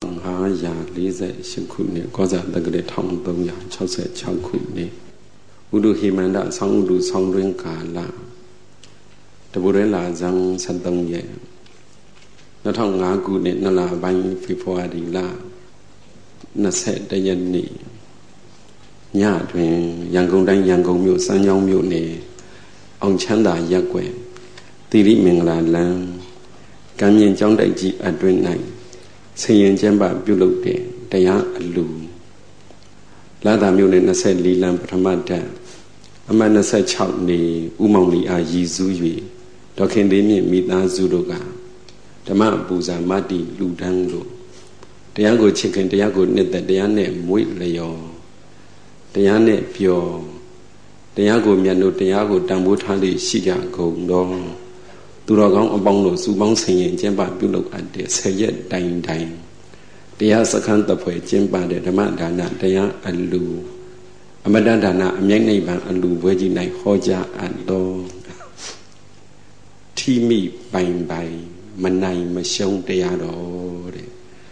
548ခုနှစ်ကောဇာတက္ကရာ1366ခုနှစ်ဥဒုဟိမန္တဆောင်းဥဒုဆောင်းတွင်ကာလတပူရဲလာဇန်73ရက်2005ခုနှစ်နလပိုင်းဖေဖော်ဝါရီလ21ရက်နေ့ညတွင်ရန်ကုန်တိုင်းရန်ကုန်မြို့စမ်းချောင်းမြို့နယ်အောင်ချမ်းသာရပ်ကွက်သီရိမင်္ဂလာလမ်းကံမြင့်ကျောင်းတိုက်ကြီးအတွင်း၌ဆင်ရင်ကျမ်းပပြုလုပ်တဲ့တရားအလူလာသာမြို့နယ်24လမ်းပထမတန်းအမှတ်26နေဦးမောင်လီအားရည်စူး၍ဒေါခင်လေးမြင့်မိသားစုတို့ကဓမ္မပူဇာမတ္တိလူတန်းတို့တရားကိုချစ်ခင်တရားကိုနှစ်သက်တရားနဲ့မွေ့လျော်တရားနဲ့ပျော်တရားကိုမြတ်လို့တရားကိုတန်ဖိုးထားလေးရှိကြကုန်တော့သူတော်ကောင်းအပေါင်းတို့စုပေါင်းဆင်ရင်ကျင့်ပပြုလုပ်အပ်တဲ့10ရက်တိုင်တိုင်တရားစခန်းတပွဲကျင့်ပတဲ့ဓမ္မဒါနတရားအလူအမတ္တဒါနအမြိုက်နိဗ္ဗာန်အလူဘွဲကြီး၌ဟောကြားအပ်တော်ထိမိပိုင်ပိုင်မနိုင်မရှုံးတရားတော်တဲ့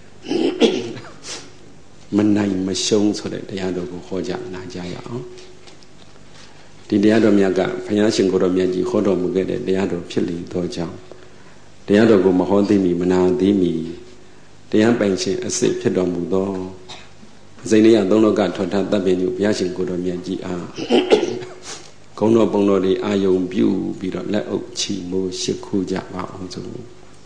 မနိုင်မရှုံးဆိုတဲ့တရားတော်ကိုဟောကြားနာကြရအောင်ဒီတရားတော်မြတ်ကဘုရားရှင်ကိုယ်တော်မြတ်ကြီးဟောတော်မူခဲ့တဲ့တရားတော်ဖြစ်လေသောကြောင့်တရားတော်ကိုမဟောသိမီမနာသိမီတရားပိုင်ရှင်အစစ်ဖြစ်တော်မူသောအစိမ့်လေးရသုံးလောကထောထတပ်ပင်ကိုဘုရားရှင်ကိုယ်တော်မြတ်ကြီးအားဂုဏ်တော်ပုံတော်တွေအာယုံပြုပြီးတော့လက်အုပ်ချီမိုးရှိခိုးကြပါအောင်စို့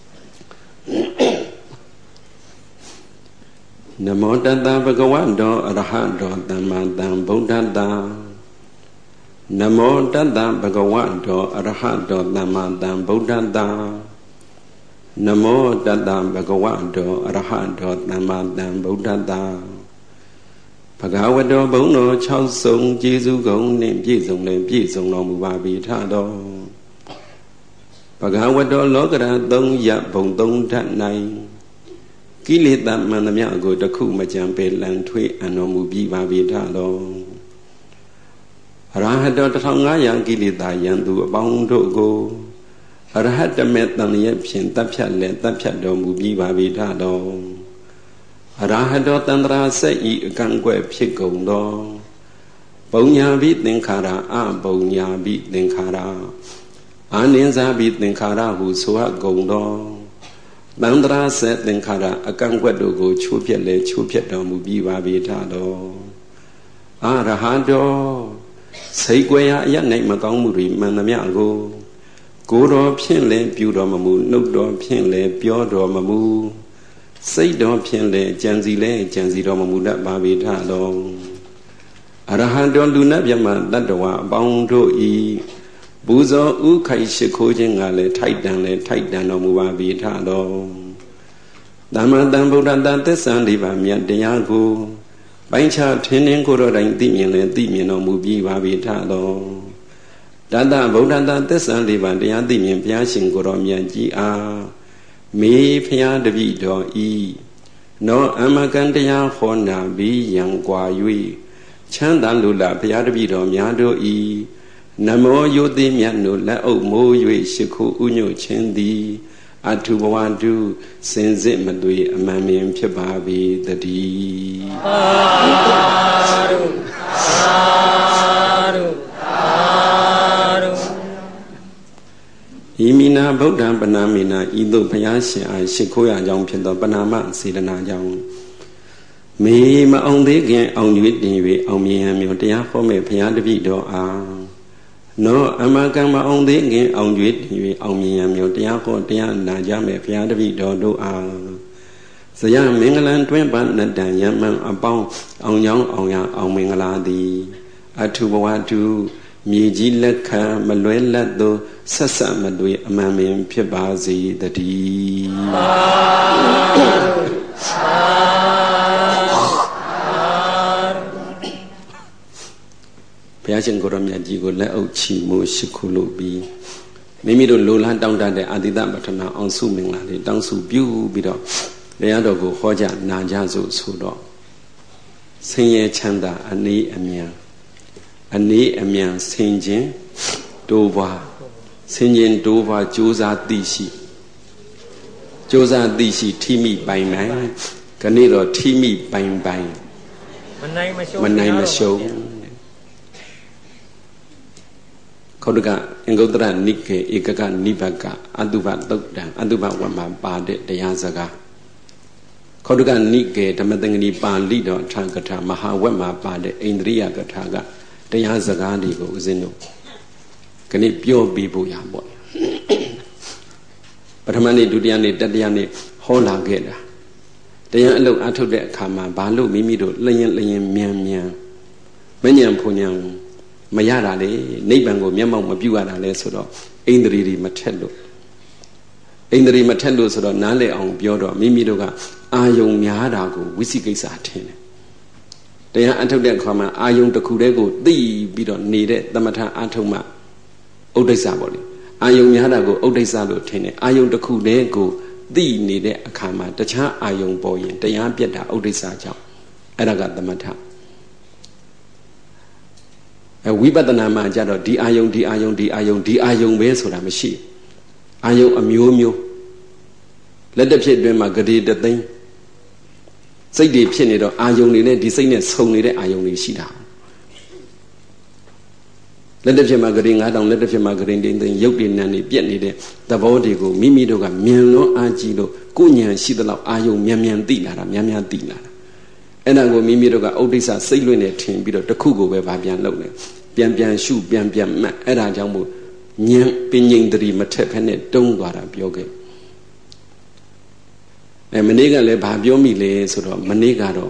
နမောတတ္တဗုဒ္ဓဝါတောအရဟတောသမ္မာသမ္ဗုဒ္ဓတ္တနမောတတ္တဗဂဝတောအရဟတောသမ္မာသမ္ဗုဒ္ဓတ္တနမောတတ္တဗဂဝတောအရဟတောသမ္မာသမ္ဗုဒ္ဓတ္တဘဂဝတောဘုံတော်6စုံကျေးဇူးကုန်နှင့်ပြည့်စုံလည်းပြည့်စုံတော်မူပါပြီထတော်ဘဂဝတောလောကရ3ရပ်ဘုံ3ဓာတ်၌ကိလေသာမှန်သမျှကိုတစ်ခုမကြံပေလန်ထွေးအံတော်မူပြီးပါပြီထတော်အရဟတော1500ကိလေသာယံသူအပေါင်းတို့ကိုအရဟတမေတန်ရဲ့ဖြင့်တပ်ဖြတ်လဲတပ်ဖြတ်တော်မူပြီးပါပြီထတော်အရဟတောတန္တရာဆက်ဤအကန့်ကွက်ဖြစ်ကုန်သောပုံညာပိသင်္ခါရအပုံညာပိသင်္ခါရအာနိဇာပိသင်္ခါရဟုဆိုအပ်ကုန်သောတန္တရာဆက်သင်္ခါရအကန့်ကွက်တို့ကိုချိုးပြက်လဲချိုးပြက်တော်မူပြီးပါပြီထတော်အရဟတောစိတ်ကြွယ်ရာအရနိုင်မကောင်းမှုတွေမှန်သမျှကိုကိုယ်တော်ဖြင့်လည်းပြုတော်မမူနှုတ်တော်ဖြင့်လည်းပြောတော်မမူစိတ်တော်ဖြင့်လည်းကြံစီလည်းကြံစီတော်မမူတတ်ပါပေထတော်အရဟံတော်လူနာမြတ်တတ္တဝါအပေါင်းတို့ဤပူဇော်ဥခိုက်ရှိခိုးခြင်းကလည်းထိုက်တန်လည်းထိုက်တန်တော်မူပါပေထတော်သမ္မာသမ္ဗုဒ္ဓတ္တသစ္စာလေးပါးမြတ်တရားကိုပိုင်းခြားထင်းထင်းကိုယ်တော်တိုင်သိမြင်လည်းသိမြင်တော်မူပြီးပါပြီထတော်တတ္တဗုဒ္ဓတသစ္စာလေးပါးတရားသိမြင်ဘုရားရှင်ကိုယ်တော်မြတ်ကြီးအားမေဖျားတပိတော်ဤနောအမကံတရားဟောနာပြီးရန်ကွာ၍ချမ်းသာလူလာဘုရားတပိတော်များတို့ဤနမောယုတိမြတ်တို့လက်အုပ်မိုး၍ရှိခိုးဥညွတ်ခြင်းသည်အထုဘဝတုစင်စစ်မသွေအမှန်မြင်ဖြစ်ပါပေတည်းသာဓုသာဓုသာဓုဤမိနာဗုဒ္ဓံပနာမိနာဤသို့ဘုရားရှင်အားရှိခိုးရကြောင်းဖြစ်သောပနာမစေတနာကြောင့်မေမအောင်သေးခင်အောင်၍တင်၍အောင်မြင်ရမျိုးတရားဟောမဲ့ဘုရားတပည့်တော်အားနောအမကံမအောင်သေးခင်အောင်၍တင်၍အောင်မြင်ရမျိုးတရားဟောတရားနာကြမဲ့ဘုရားတပည့်တော်တို့အားဇယမင်္ဂလံတွင်ပနတ္တံယမံအပေါင်းအောင်ကြောင်းအောင်ရအောင်မင်္ဂလာသည်အထုဘဝတုမြေကြီးလက်ခံမလွဲလတ်သောဆက်ဆက်မသွေအမှန်ပင်ဖြစ်ပါစေတည်းဘုရားရှင်ကိုယ်တော်မြတ်ကြီးကိုလက်အုပ်ချီမိုးရှိခိုးလို့ပြီးမိမိတို့လိုလားတောင်းတတဲ့အာတိတပဋ္ဌနာအောင်စုမင်္ဂလာလေးတောင်းစုပြုပြီးတော့တရားတော်ကိုဟောကြားနာကြစို့ဆိုတော့ဆင်းရဲချမ်းသာအနေအမြန်ဆင်ခြင်းတိုးပွားဆင်ခြင်းတိုးပွားကြိုးစားသိရှိထိမိပိုင်နိုင်ကနေ့တော့ထိမိပိုင်ပိုင်မနိုင်မရှုံခေါတကအင်္ဂုတ္တရနိကေဧကကနိဘကအတုပသုတ်တံအတုပဝမ္မာပါတဲ့တရားစကားခေါတကနိကေဓမ္မသင်္ကနီပါဠိတော်ထာကထာမဟာဝက်မှာပါတဲ့အိန္ဒြိယကထာကတရားစကားတွေကိုဦးဇင်းတို့ခဏပြောပြီးဖို့ရပေါ့ပထမနေ့ဒုတိယနေ့တတိယနေ့ဟောလာခဲ့တာတရားအလုပ်အထုတ်တဲ့အခါမှာဘာလို့မိမိတို့လျင်မြန်မညံဖုန်ညံမရတာလေနိဗ္ဗာန်ကိုမျက်မှောက်မပြုရတာလေဆိုတော့အိန္ဒြေတွေမထက်လို့ဆိုတော့နားလည်အောင်ပြောတော့မိမိတို့ကအာယုံများတာကိုဝိသိကိစ္စထင်တယ်တရားအထုတ်တဲ့အခါမှာအာယုံတစ်ခုတည်းကိုသိပြီးတော့နေတဲ့သမထအထုတ်မှဥဒိစ္စပေါ့လေအာယုံများတာကိုဥဒိစ္စလို့ထင်တယ်အာယုံတစ်ခုတည်းကိုသိနေတဲ့အခါမှာတခြားအာယုံပေါ်ရင်တရားပြတ်တာဥဒိစ္စကြောင့်အဲ့ဒါကသမထဝိပဿနာမှာကြတော့ဒီအာယုံပဲဆိုတာမရှိအာယုံအမျိုးမျိုးလက်တစ်ဖြစ်အတွင်းမှာဂရေတသိန်းစိတ်တွေဖြစ်နေတော့အာယုံတွေနဲ့ဒီစိတ်နဲ့ဆုံနေတဲ့အာယုံတွေရှိတာလက်တစ်ဖြစ်မှာဂရေ9000လက်တစ်ဖြစ်မှာဂရေသိန်းရုပ်တည်နံနေပြက်နေတဲ့သဘောတွေကိုမိမိတို့ကမြင်လို့အာကြည့်လို့ကိုဉာဏ်ရှိသလောက်အာယုံမြန်သိလာတာများသိလာတာအဲ့ဒါကိုမိမိတို့ကဥဒိစ္စစိတ်လွင့်နေထင်ပြီးတော့တစ်ခုကိုပဲဗာပြန်လုပ်နေပြန်ရှုပြန်မှတ်အဲ့ဒါကြောင့်မို့ဉာဏ်ပင်ငိမ့်တရီမထက်ဖက်နဲ့တုံးသွားတာပြောခဲ့မနေ့ကလည်းဗာပြောမိလေဆိုတော့မနေ့ကတော့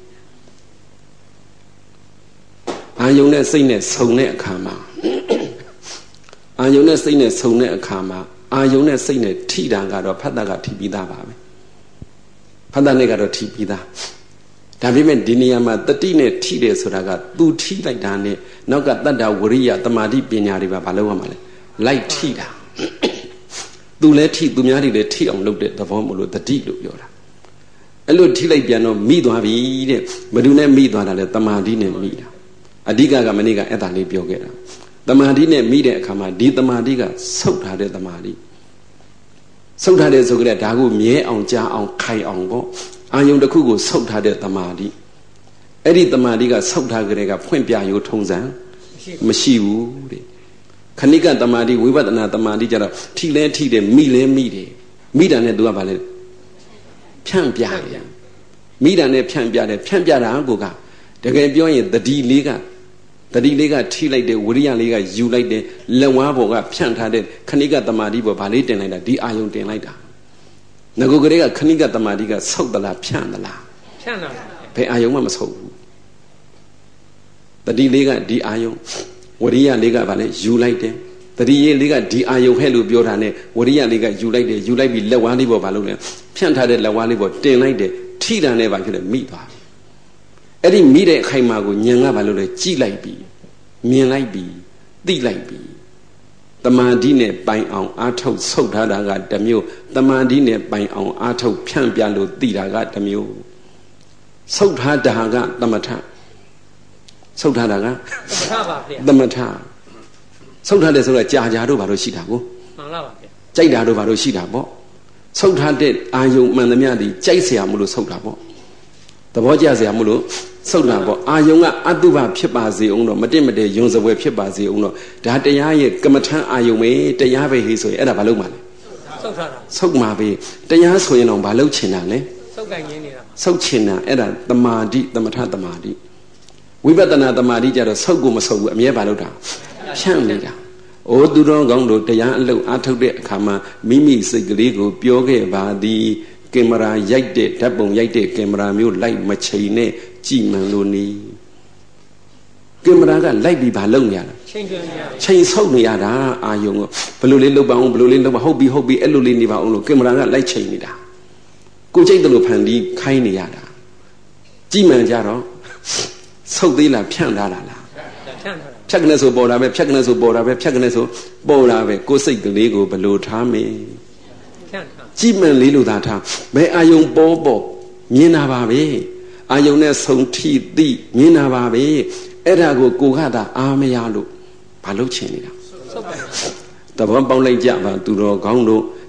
အာယုံနဲ့စိတ်နဲ့ဆုံတဲ့အခါမှာအာယုံနဲ့စိတ်နဲ့ဆုံတဲ့အခါမှာအာယုံနဲ့စိတ်နဲ့ထိတာကတော့ဖတ်တာကထိပြီးသားပါပဲဖတ်တာနဲ့ကတော့ထိပြီးသားဒါပေမဲ့ဒီနေရာမှာတတိနဲ့ထိတယ်ဆိုတာကသူထိလိုက်တာနဲ့နောက်ကတတ္တဝရိယတမာတိပညာတွေပါဘာလို့ရမှာလဲလိုက်ထိတာသူလည်းထိသူများတွေလည်းထိအောင်လုပ်တဲ့သဘောမလို့တတိလို့ပြောတာအဲ့လိုထိလိုက်ပြန်တော့မိသွားပြီတဲ့ဘယ်သူနဲ့မိသွားတာလဲတမာတိနဲ့မိတာအဓိကကမနေ့ကအဲ့ဒါလေးပြောခဲ့တာတမာတိနဲ့မိတဲ့အခါမှာဒီတမာတိကဆုတ်ထားတဲ့တမာတိဆုတ်ထားတဲ့ဆိုကြတဲ့ဒါကိုမြဲအောင်ကြားအောင်ခိုင်အောင်ပေါ့အာယုံတစ်ခုကိုဆုတ်ထားတဲ့တမာတိအဲ့ဒီတမာတိကဆုတ်ထားကြတဲ့ကဖွင့်ပြရိုးထုံးစံမရှိဘူးတဲ့ခဏိကတမာတိဝိပဿနာတမာတိကြတော့ထိလဲထိတယ်မိလဲမိတယ်မိတာနဲ့သူကဘာလဲဖြန့်ပြတယ်မိတာနဲ့ဖြန့်ပြတယ်ဖြန့်ပြတာကိုကတကယ်ပြောရင်တတိလေးကထိလိုက်တယ်ဝိရိယလေးကယူလိုက်တယ်လက်ဝါးပေါ်ကဖြန့်ထားတဲ့ခဏိကတမာတိပေါ်ဗာလေးတင်လိုက်တာဒီအာယုံတင်လိုက်တာငါကိုကလေးကခဏိကတမာတိကဆုတ်သလားဖြန့်သလားဖြန့်တာဘယ်အာယုံမှမဆုတ်ဘူးတတိလေးကဒီအာယုံဝရိယလေးကဗာလဲယူလိုက်တယ်တတိယလေးကဒီအာယုံဟဲ့လို့ပြောတာနဲ့ဝရိယလေးကယူလိုက်တယ်ယူလိုက်ပြီးလက်ဝါးလေးပေါ်ဗာလို့လဲဖြန့်ထားတဲ့လက်ဝါးလေးပေါ်တင်လိုက်တယ်ထိတာနဲ့ဗာဖြစ်တယ်မိသွားအဲ့ဒီမိတဲ့အခိုင်မာကိုဉာဏ်ကဗာလို့လဲကြည့်လိုက်ပြီးမြင်လိုက်ပြီးသိလိုက်ပြီးတမာတိနဲ့ပိုင်အောင်အာထုတ်ဆုတ်ထားတာကတစ်မျိုးတမာတိနဲ့ပိုင်အောင်အာထုတ်ဖြန့်ပြလို့သိတာကတစ်မျိုးဆုတ်ထားတာကသမထဆုတ်ထားတာကသမထဆုတ်ထားတယ်ဆိုတော့ကြာတို့ဘာလို့ရှိတာကိုမှန်လားပါဗျာကြိုက်တာတို့ဘာလို့ရှိတာပေါ့ဆုတ်ထားတဲ့အာယုံမှန်သမျှဒီကြိုက်เสียမလို့ဆုတ်တာပေါ့သဘောကျเสียမလို့ဆုတ်တာပေါ့အာယုံကအတုပဖြစ်ပါစေအောင်တော့မတင်မတဲယုံစပွဲဖြစ်ပါစေအောင်တော့ဒါတရားရဲ့ကမ္မထမ်းအာယုံပဲတရားပဲဟေးဆိုရင်အဲ့ဒါဘာလုပ်မှာလဲဆုတ်ထားတာဆုတ်မှာပဲတရားဆိုရင်တော့ဘာလုပ်ချင်တာလဲဆုတ်ကန်ရင်းနေတာဆုတ်ချင်တာအဲ့ဒါတမာတိသမထတမာတိဝိပဿနာတမာတိကြတော့ဆုတ်ကိုမဆုတ်ဘူးအမြဲဘာလုပ်တာဖြန့်နေတာအိုးသူတော်ကောင်းတို့တရားအလုပ်အားထုတ်တဲ့အခါမှာမိမိစိတ်ကလေးကိုပြောခဲ့ပါသည်ကင်မရာရိုက်တဲ့ဓာတ်ပုံရိုက်တဲ့ကင်မရာမျိုးလိုက်မချိန်နဲ့ကြည်မှန်လို့နေကင်မရာကလိုက်ပြီးဘာလုပ်နေရလဲချိန်ဆုပ်နေရတာအာယုံကဘယ်လိုလေးလုပ်ပါအောင်ဘယ်လိုလေးလုပ်ပါဟုတ်ပြီအဲ့လိုလေးနေပါအောင်လို့ကင်မရာကလိုက်ချိန်နေတာကိုကြိတ်တယ်လို့ဖန်ပြီးခိုင်းနေရတာကြည်မှန်ကြတော့ဆုပ်သေးလားဖြန့်ထားတာလားဖြတ်ကနေဆိုပေါ်တာပဲဖြတ်ကနေဆိုပေါ်တာပဲဖြတ်ကနေဆိုပေါ်တာပဲကိုယ်စိတ်ကလေးကိုဘယ်လိုထားမေးကြည်မှန်လေးလို့သာထားဘယ်အာယုံပေါ်မြင်တာပါပဲအာယုံနဲ့ဆုံထိသိမြင်တာပါပဲအဲ့ဒါကိုကသာအားမရလို့ဘာလို့ချင်နေတာသဘောပေါက်လိုက်ကြပါသူတော်ကောင်းတို့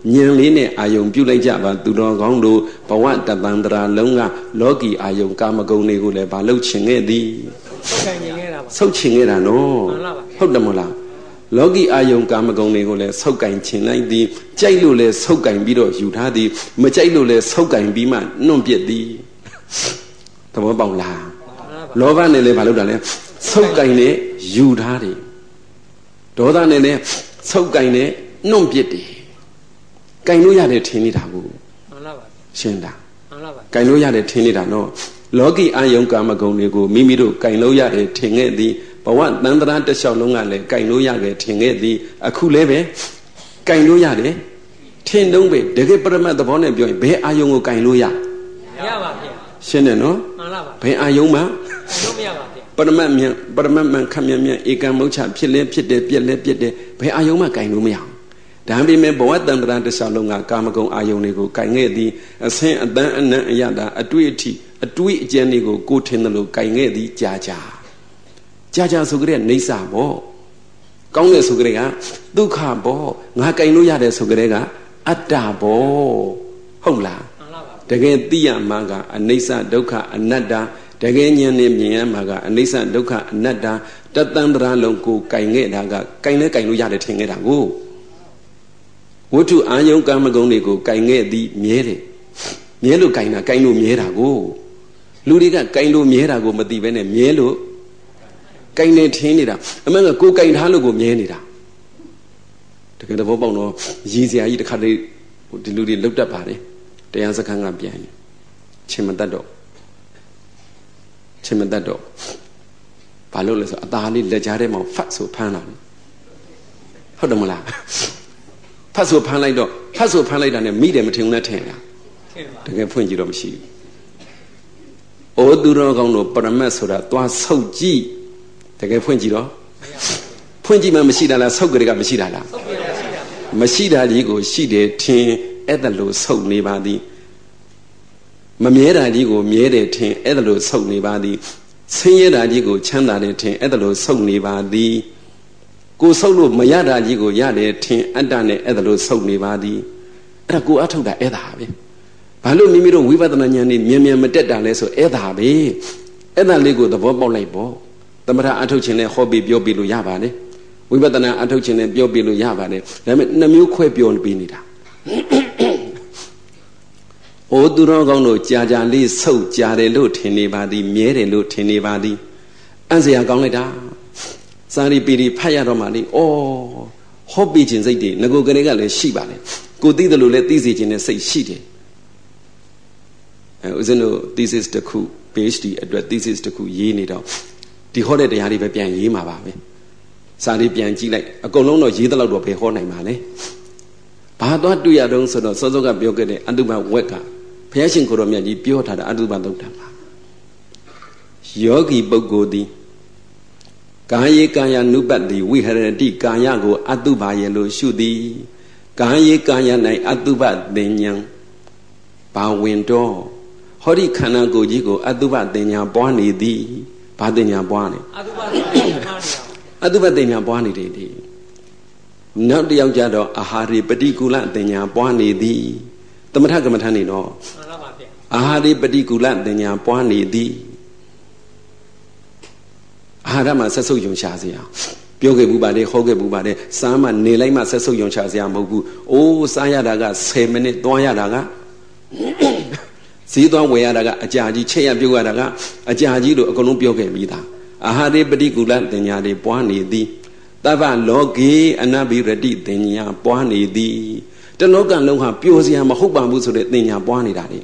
ဉာဏ်လေးနဲ့အာယုံပြုလိုက်ကြပါသူတော်ကောင်းတို့ဘဝတပံတရာလုံးကလောကီအာယုံကာမဂုဏ်တွေကိုလည်းဘာလို့ချင်ခဲ့သည်ဆုတ်ချင်ခဲ့တာနော်ဟုတ်တယ်မလားလောကီအာယုံကာမဂုဏ်တွေကိုလည်းဆုတ်ကင်ချင်လိုက်သည်ကြိုက်လို့လည်းဆုတ်ကင်ပြီးတော့ယူထားသည်မကြိုက်လို့လည်းဆုတ်ကင်ပြီးမှနှွန့်ပြစ်သည်သဘောပေါက်လားလောဘနဲ့လည်းဘာလုပ်တာလဲဆုတ်ကင်နဲ့ယူထားတယ်ဒေါသနဲ့လည်းဆုတ်ကင်နဲ့နှွန့်ပြစ်တယ်ကင်လို့ရတယ်ထင်နေတာကိုမှန်လားပါရှင်းတာမှန်လားပါကင်လို့ရတယ်ထင်နေတာနော်လောကီအာယုံကာမဂုဏ်တွေကိုမိမိတို့ကင်လို့ရတယ်ထင်ခဲ့သည်ဘဝတန်ត្រာတစ်လျှောက်လုံးကလည်းကင်လို့ရခဲ့ထင်ခဲ့သည်အခုလည်းပဲကင်လို့ရတယ်ထင်တုံးပဲတကယ်ပရမတ်သဘောနဲ့ပြောရင်ဘယ်အာယုံကိုကင်လို့ရပါဗျာရှင်းတယ်နော်မှန်လားပါဘယ်အာယုံမှလို့မရပါဗျာပရမတ်မြန်ပရမတ်မှန်ခမြန်မြန်ဧကံမုဋ္ဌဖြစ်လဲဖြစ်တယ်ပြက်လဲပြက်တယ်ဘယ်အာယုံမှကင်လို့မရအောင်ဒါပေမဲ့ဘဝတန်ត្រာတစ်လျှောက်လုံးကကာမဂုဏ်အာယုံတွေကိုကင်ခဲ့သည်အဆင်းအတန်းအနံ့အရတာအတွေ့အထိအတွေ့အကြံတွေကိုကိုထင်တယ်လို့ကင်ခဲ့သည်ကြာကြာဆိုကြတဲ့နေစာပေါ့ကောင်းတယ်ဆိုကြတဲ့ကဒုက္ခပေါ့ငါကင်လို့ရတယ်ဆိုကြတဲ့ကအတ္တပေါ့ဟုတ်လားတကယ်သိရမှာကအနိစ္စဒုက္ခအနတ္တတကယ်ဉာဏ်နဲ့မြင်ရမှာကအနိစ္စဒုက္ခအနတ္တတတန်တရာလုံးကိုကင်ခဲ့တာကကင်လဲကင်လို့ရတယ်ထင်ခဲ့တာကိုဝတ္ထုအာယုံကာမဂုဏ်တွေကိုကင်ခဲ့သည်မြဲတယ်မြဲလို့ကင်တာကင်လို့မြဲတာကိုလူတွေကကင်လို့မြဲတာကိုမသိဘဲနဲ့မြဲလို့ကင်နေထင်းနေတာအမှန်ကကိုကင်ထားလို့ကိုမြဲနေတာတကယ်တော့ပေါ့တော့ရည်စရာကြီးတစ်ခါတည်းဒီလူတွေလုတ်တတ်ပါတယ်တရားစခန်းကပြန်ရင်ချင်းမတတ်တော့ဘာလို့လဲဆိုအသားလေးလက်ကြားထဲမှာဖတ်ဆိုဖမ်းလာတယ်ဟုတ်တယ်မလားဖတ်ဆိုဖမ်းလိုက်တာနဲ့မိတယ်မထင်ဘူးနဲ့ထင်တာတကယ်ဖွင့်ကြည့်တော့မရှိဘူးဩသူတော်ကောင်းတို့ပရမတ်ဆိုတာသွားဆုပ်ကြည့်တကယ်ဖွင့်ကြည့်တော့ဖွင့်ကြည့်မှမရှိတာလားဆုပ်ကြတဲ့ကမရှိတာလားမရှိတာကြီးကိုရှိတယ်ထင်အဲ့ဒါလို့ဆုပ်နေပါသည်မမြဲတာကြီးကိုမြဲတယ်ထင်အဲ့ဒါလို့ဆုပ်နေပါသည်ဆင်းရဲတာကြီးကိုချမ်းသာတယ်ထင်အဲ့ဒါလို့ဆုပ်နေပါသည်ကိုဆုပ်လို့မရတာကြီးကိုရတယ်ထင်အတ္တနဲ့အဲ့ဒါလို့ဆုပ်နေပါသည်အဲ့ဒါကိုအထုတ်တာအဲ့ဒါပဲဘာလို့မိမိတို့ဝိပဿနာဉာဏ်နဲ့မြန်မြန်မတက်တာလဲဆိုအဲ့ဒါပဲအဲ့ဒါလေးကိုသဘောပေါက်လိုက်ပေါ့သမထအထုတ်ခြင်းနဲ့ဟောပြီးပြောပြီးလို့ရပါတယ်ဝိပဿနာအထုတ်ခြင်းနဲ့ပြောပြီးလို့ရပါတယ်ဒါပေမဲ့နှမျိုးခွဲပြောပြီးနေတာအိုသူတော်ကောင်းတို့ကြာလေးဆုပ်ကြာတယ်လို့ထင်နေပါသည်မြဲတယ်လို့ထင်နေပါသည်အံ့စရာကောင်းလိုက်တာစာရီပီရီဖတ်ရတော့မှလေဩဟောပြီးခြင်းစိတ်တွေငကိုကလေးကလည်းရှိပါလေကိုသိတယ်လို့လည်းသိစေခြင်းနဲ့စိတ်ရှိတယ်ဦးဇင်းတို့ thesis တစ်ခု PhD အတွက် thesis တစ်ခုရေးနေတော့ဒီဟောတဲ့တရားတွေပဲပြန်ရေးမှာပါပဲစာလေးပြန်ကြည့်လိုက်အကုန်လုံးတော့ရေးတဲ့လောက်တော့ဘယ်ဟောနိုင်မှာလဲဘာသွားတွေ့ရတော့ဆိုတော့စောစောကပြောခဲ့တဲ့အတုပဝက်ကဘုရားရှင်ကိုရောမြတ်ကြီးပြောထားတာအတုပသုတ်တံပါယောဂီပုဂ္ဂိုလ်သည်ကာယေကာယ ानु ပတ္တိဝိဟရတိကာယကိုအတုပါရဲ့လို့ရှုသည်ကာယေကာယ၌အတုပသင်ညာဘာဝင်တော့ဟောဒီခန္ဓာကိုယ်ကြီးကိုအတုပသင်ညာပွားနေသည်ဘာသင်ညာပွားနေအတုပသင်ညာပွားနေတယ်ဒီနောက်တစ်ယောက်ကြတော့အာဟာရိပฏิကူလသင်ညာပွားနေသည်သမထကမ္မထာနေတော့မှန်ပါဗျာအာဟာရိပฏิကူလသင်ညာပွားနေသည်အာဟာရမှာဆက်ဆုပ်ယုံရှာစရာပြောခဲ့ဘူးပါတယ်ဟောခဲ့ဘူးပါတယ်စားမှနေလိုက်မှဆက်ဆုပ်ယုံရှာစရာမဟုတ်ဘူးအိုးစားရတာက10မိနစ်သွားရတာကဈေးသွားဝယ်ရတာကအကြာကြီးချက်ရပြုတ်ရတာကအကြာကြီးလို့အကုန်လုံးပြောခဲ့ပြီးသားအာဟာရိပฏิကူလသင်ညာတွေပွားနေသည်တဗ္ဗလောကေအနဘိရတိသင်ညာပွားနေသည်တလောကလုံးဟာပျော်စရာမဟုတ်ပါဘူးဆိုတဲ့သင်ညာပွားနေတာလေ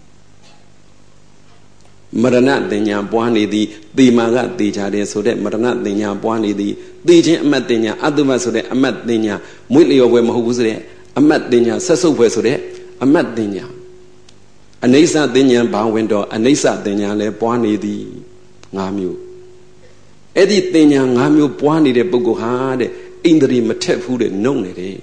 မရဏသင်ညာပွားနေသည်သေမာကသေချာတယ်ဆိုတဲ့မရဏသင်ညာပွားနေသည်သေခြင်းအမတ်သင်ညာအတုမဆိုတဲ့အမတ်သင်ညာမွေ့လျော်ပွဲမဟုတ်ဘူးဆိုတဲ့အမတ်သင်ညာဆက်ဆုပ်ပွဲဆိုတဲ့အမတ်သင်ညာအနိစ္စသင်ညာဘာဝင်တော့အနိစ္စသင်ညာလည်းပွားနေသည်၅မျိုးအဲ့ဒီသင်ညာ၅မျိုးပွားနေတဲ့ပုဂ္ဂိုလ်ဟာတဲ့ဣန္ဒြေမထက်ဘူးတဲ့နှုတ်နေတယ်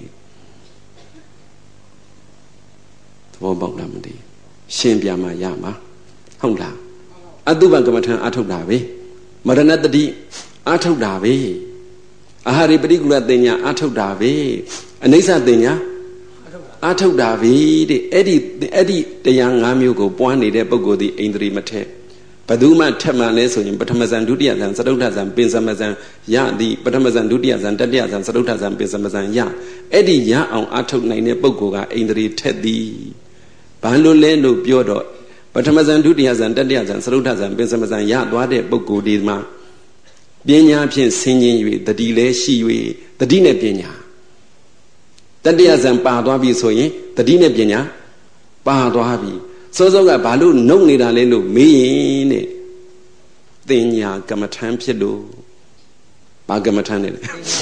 သဘောပေါက်လားမသိရှင်းပြမှရမှာဟုတ်လားအတုပကမ္မထံအထုတ်တာပဲမရဏတတိအထုတ်တာပဲအာဟာရိပရိကူလသင်ညာအထုတ်တာပဲအနိစ္စသင်ညာအားထုတ်တာပဲတဲ့အဲ့ဒီတရား၅မျိုးကိုပွားနေတဲ့ပုဂ္ဂိုလ်ဒီအိန္ဒြေမထက်ဘယ်သူမှထက်မှန်လဲဆိုရင်ပထမဇန်ဒုတိယဇန်သတုဋ္ဌဇန်ပင်စမဇန်ရသည်ပထမဇန်ဒုတိယဇန်တတိယဇန်သတုဋ္ဌဇန်ပင်စမဇန်ရအဲ့ဒီရအောင်အားထုတ်နိုင်တဲ့ပုဂ္ဂိုလ်ကအိန္ဒြေထက်သည်ဘာလို့လဲလို့ပြောတော့ပထမဇန်ဒုတိယဇန်တတိယဇန်သတုဋ္ဌဇန်ပင်စမဇန်ရသွားတဲ့ပုဂ္ဂိုလ်ဒီမှာပညာဖြင့်ဆင်ခြင်၍တတိလည်းရှိ၍တတိနဲ့ပညာတတိယဇန်ပါသွားပြီဆိုရင်တတိနဲ့ပညာပါသွားပြီစောစောကဘာလို့နှုတ်နေတာလဲလို့မေးရင်တဲ့သင်ညာကမ္မထမ်းဖြစ်လို့ဘာကမ္မထမ်းလဲ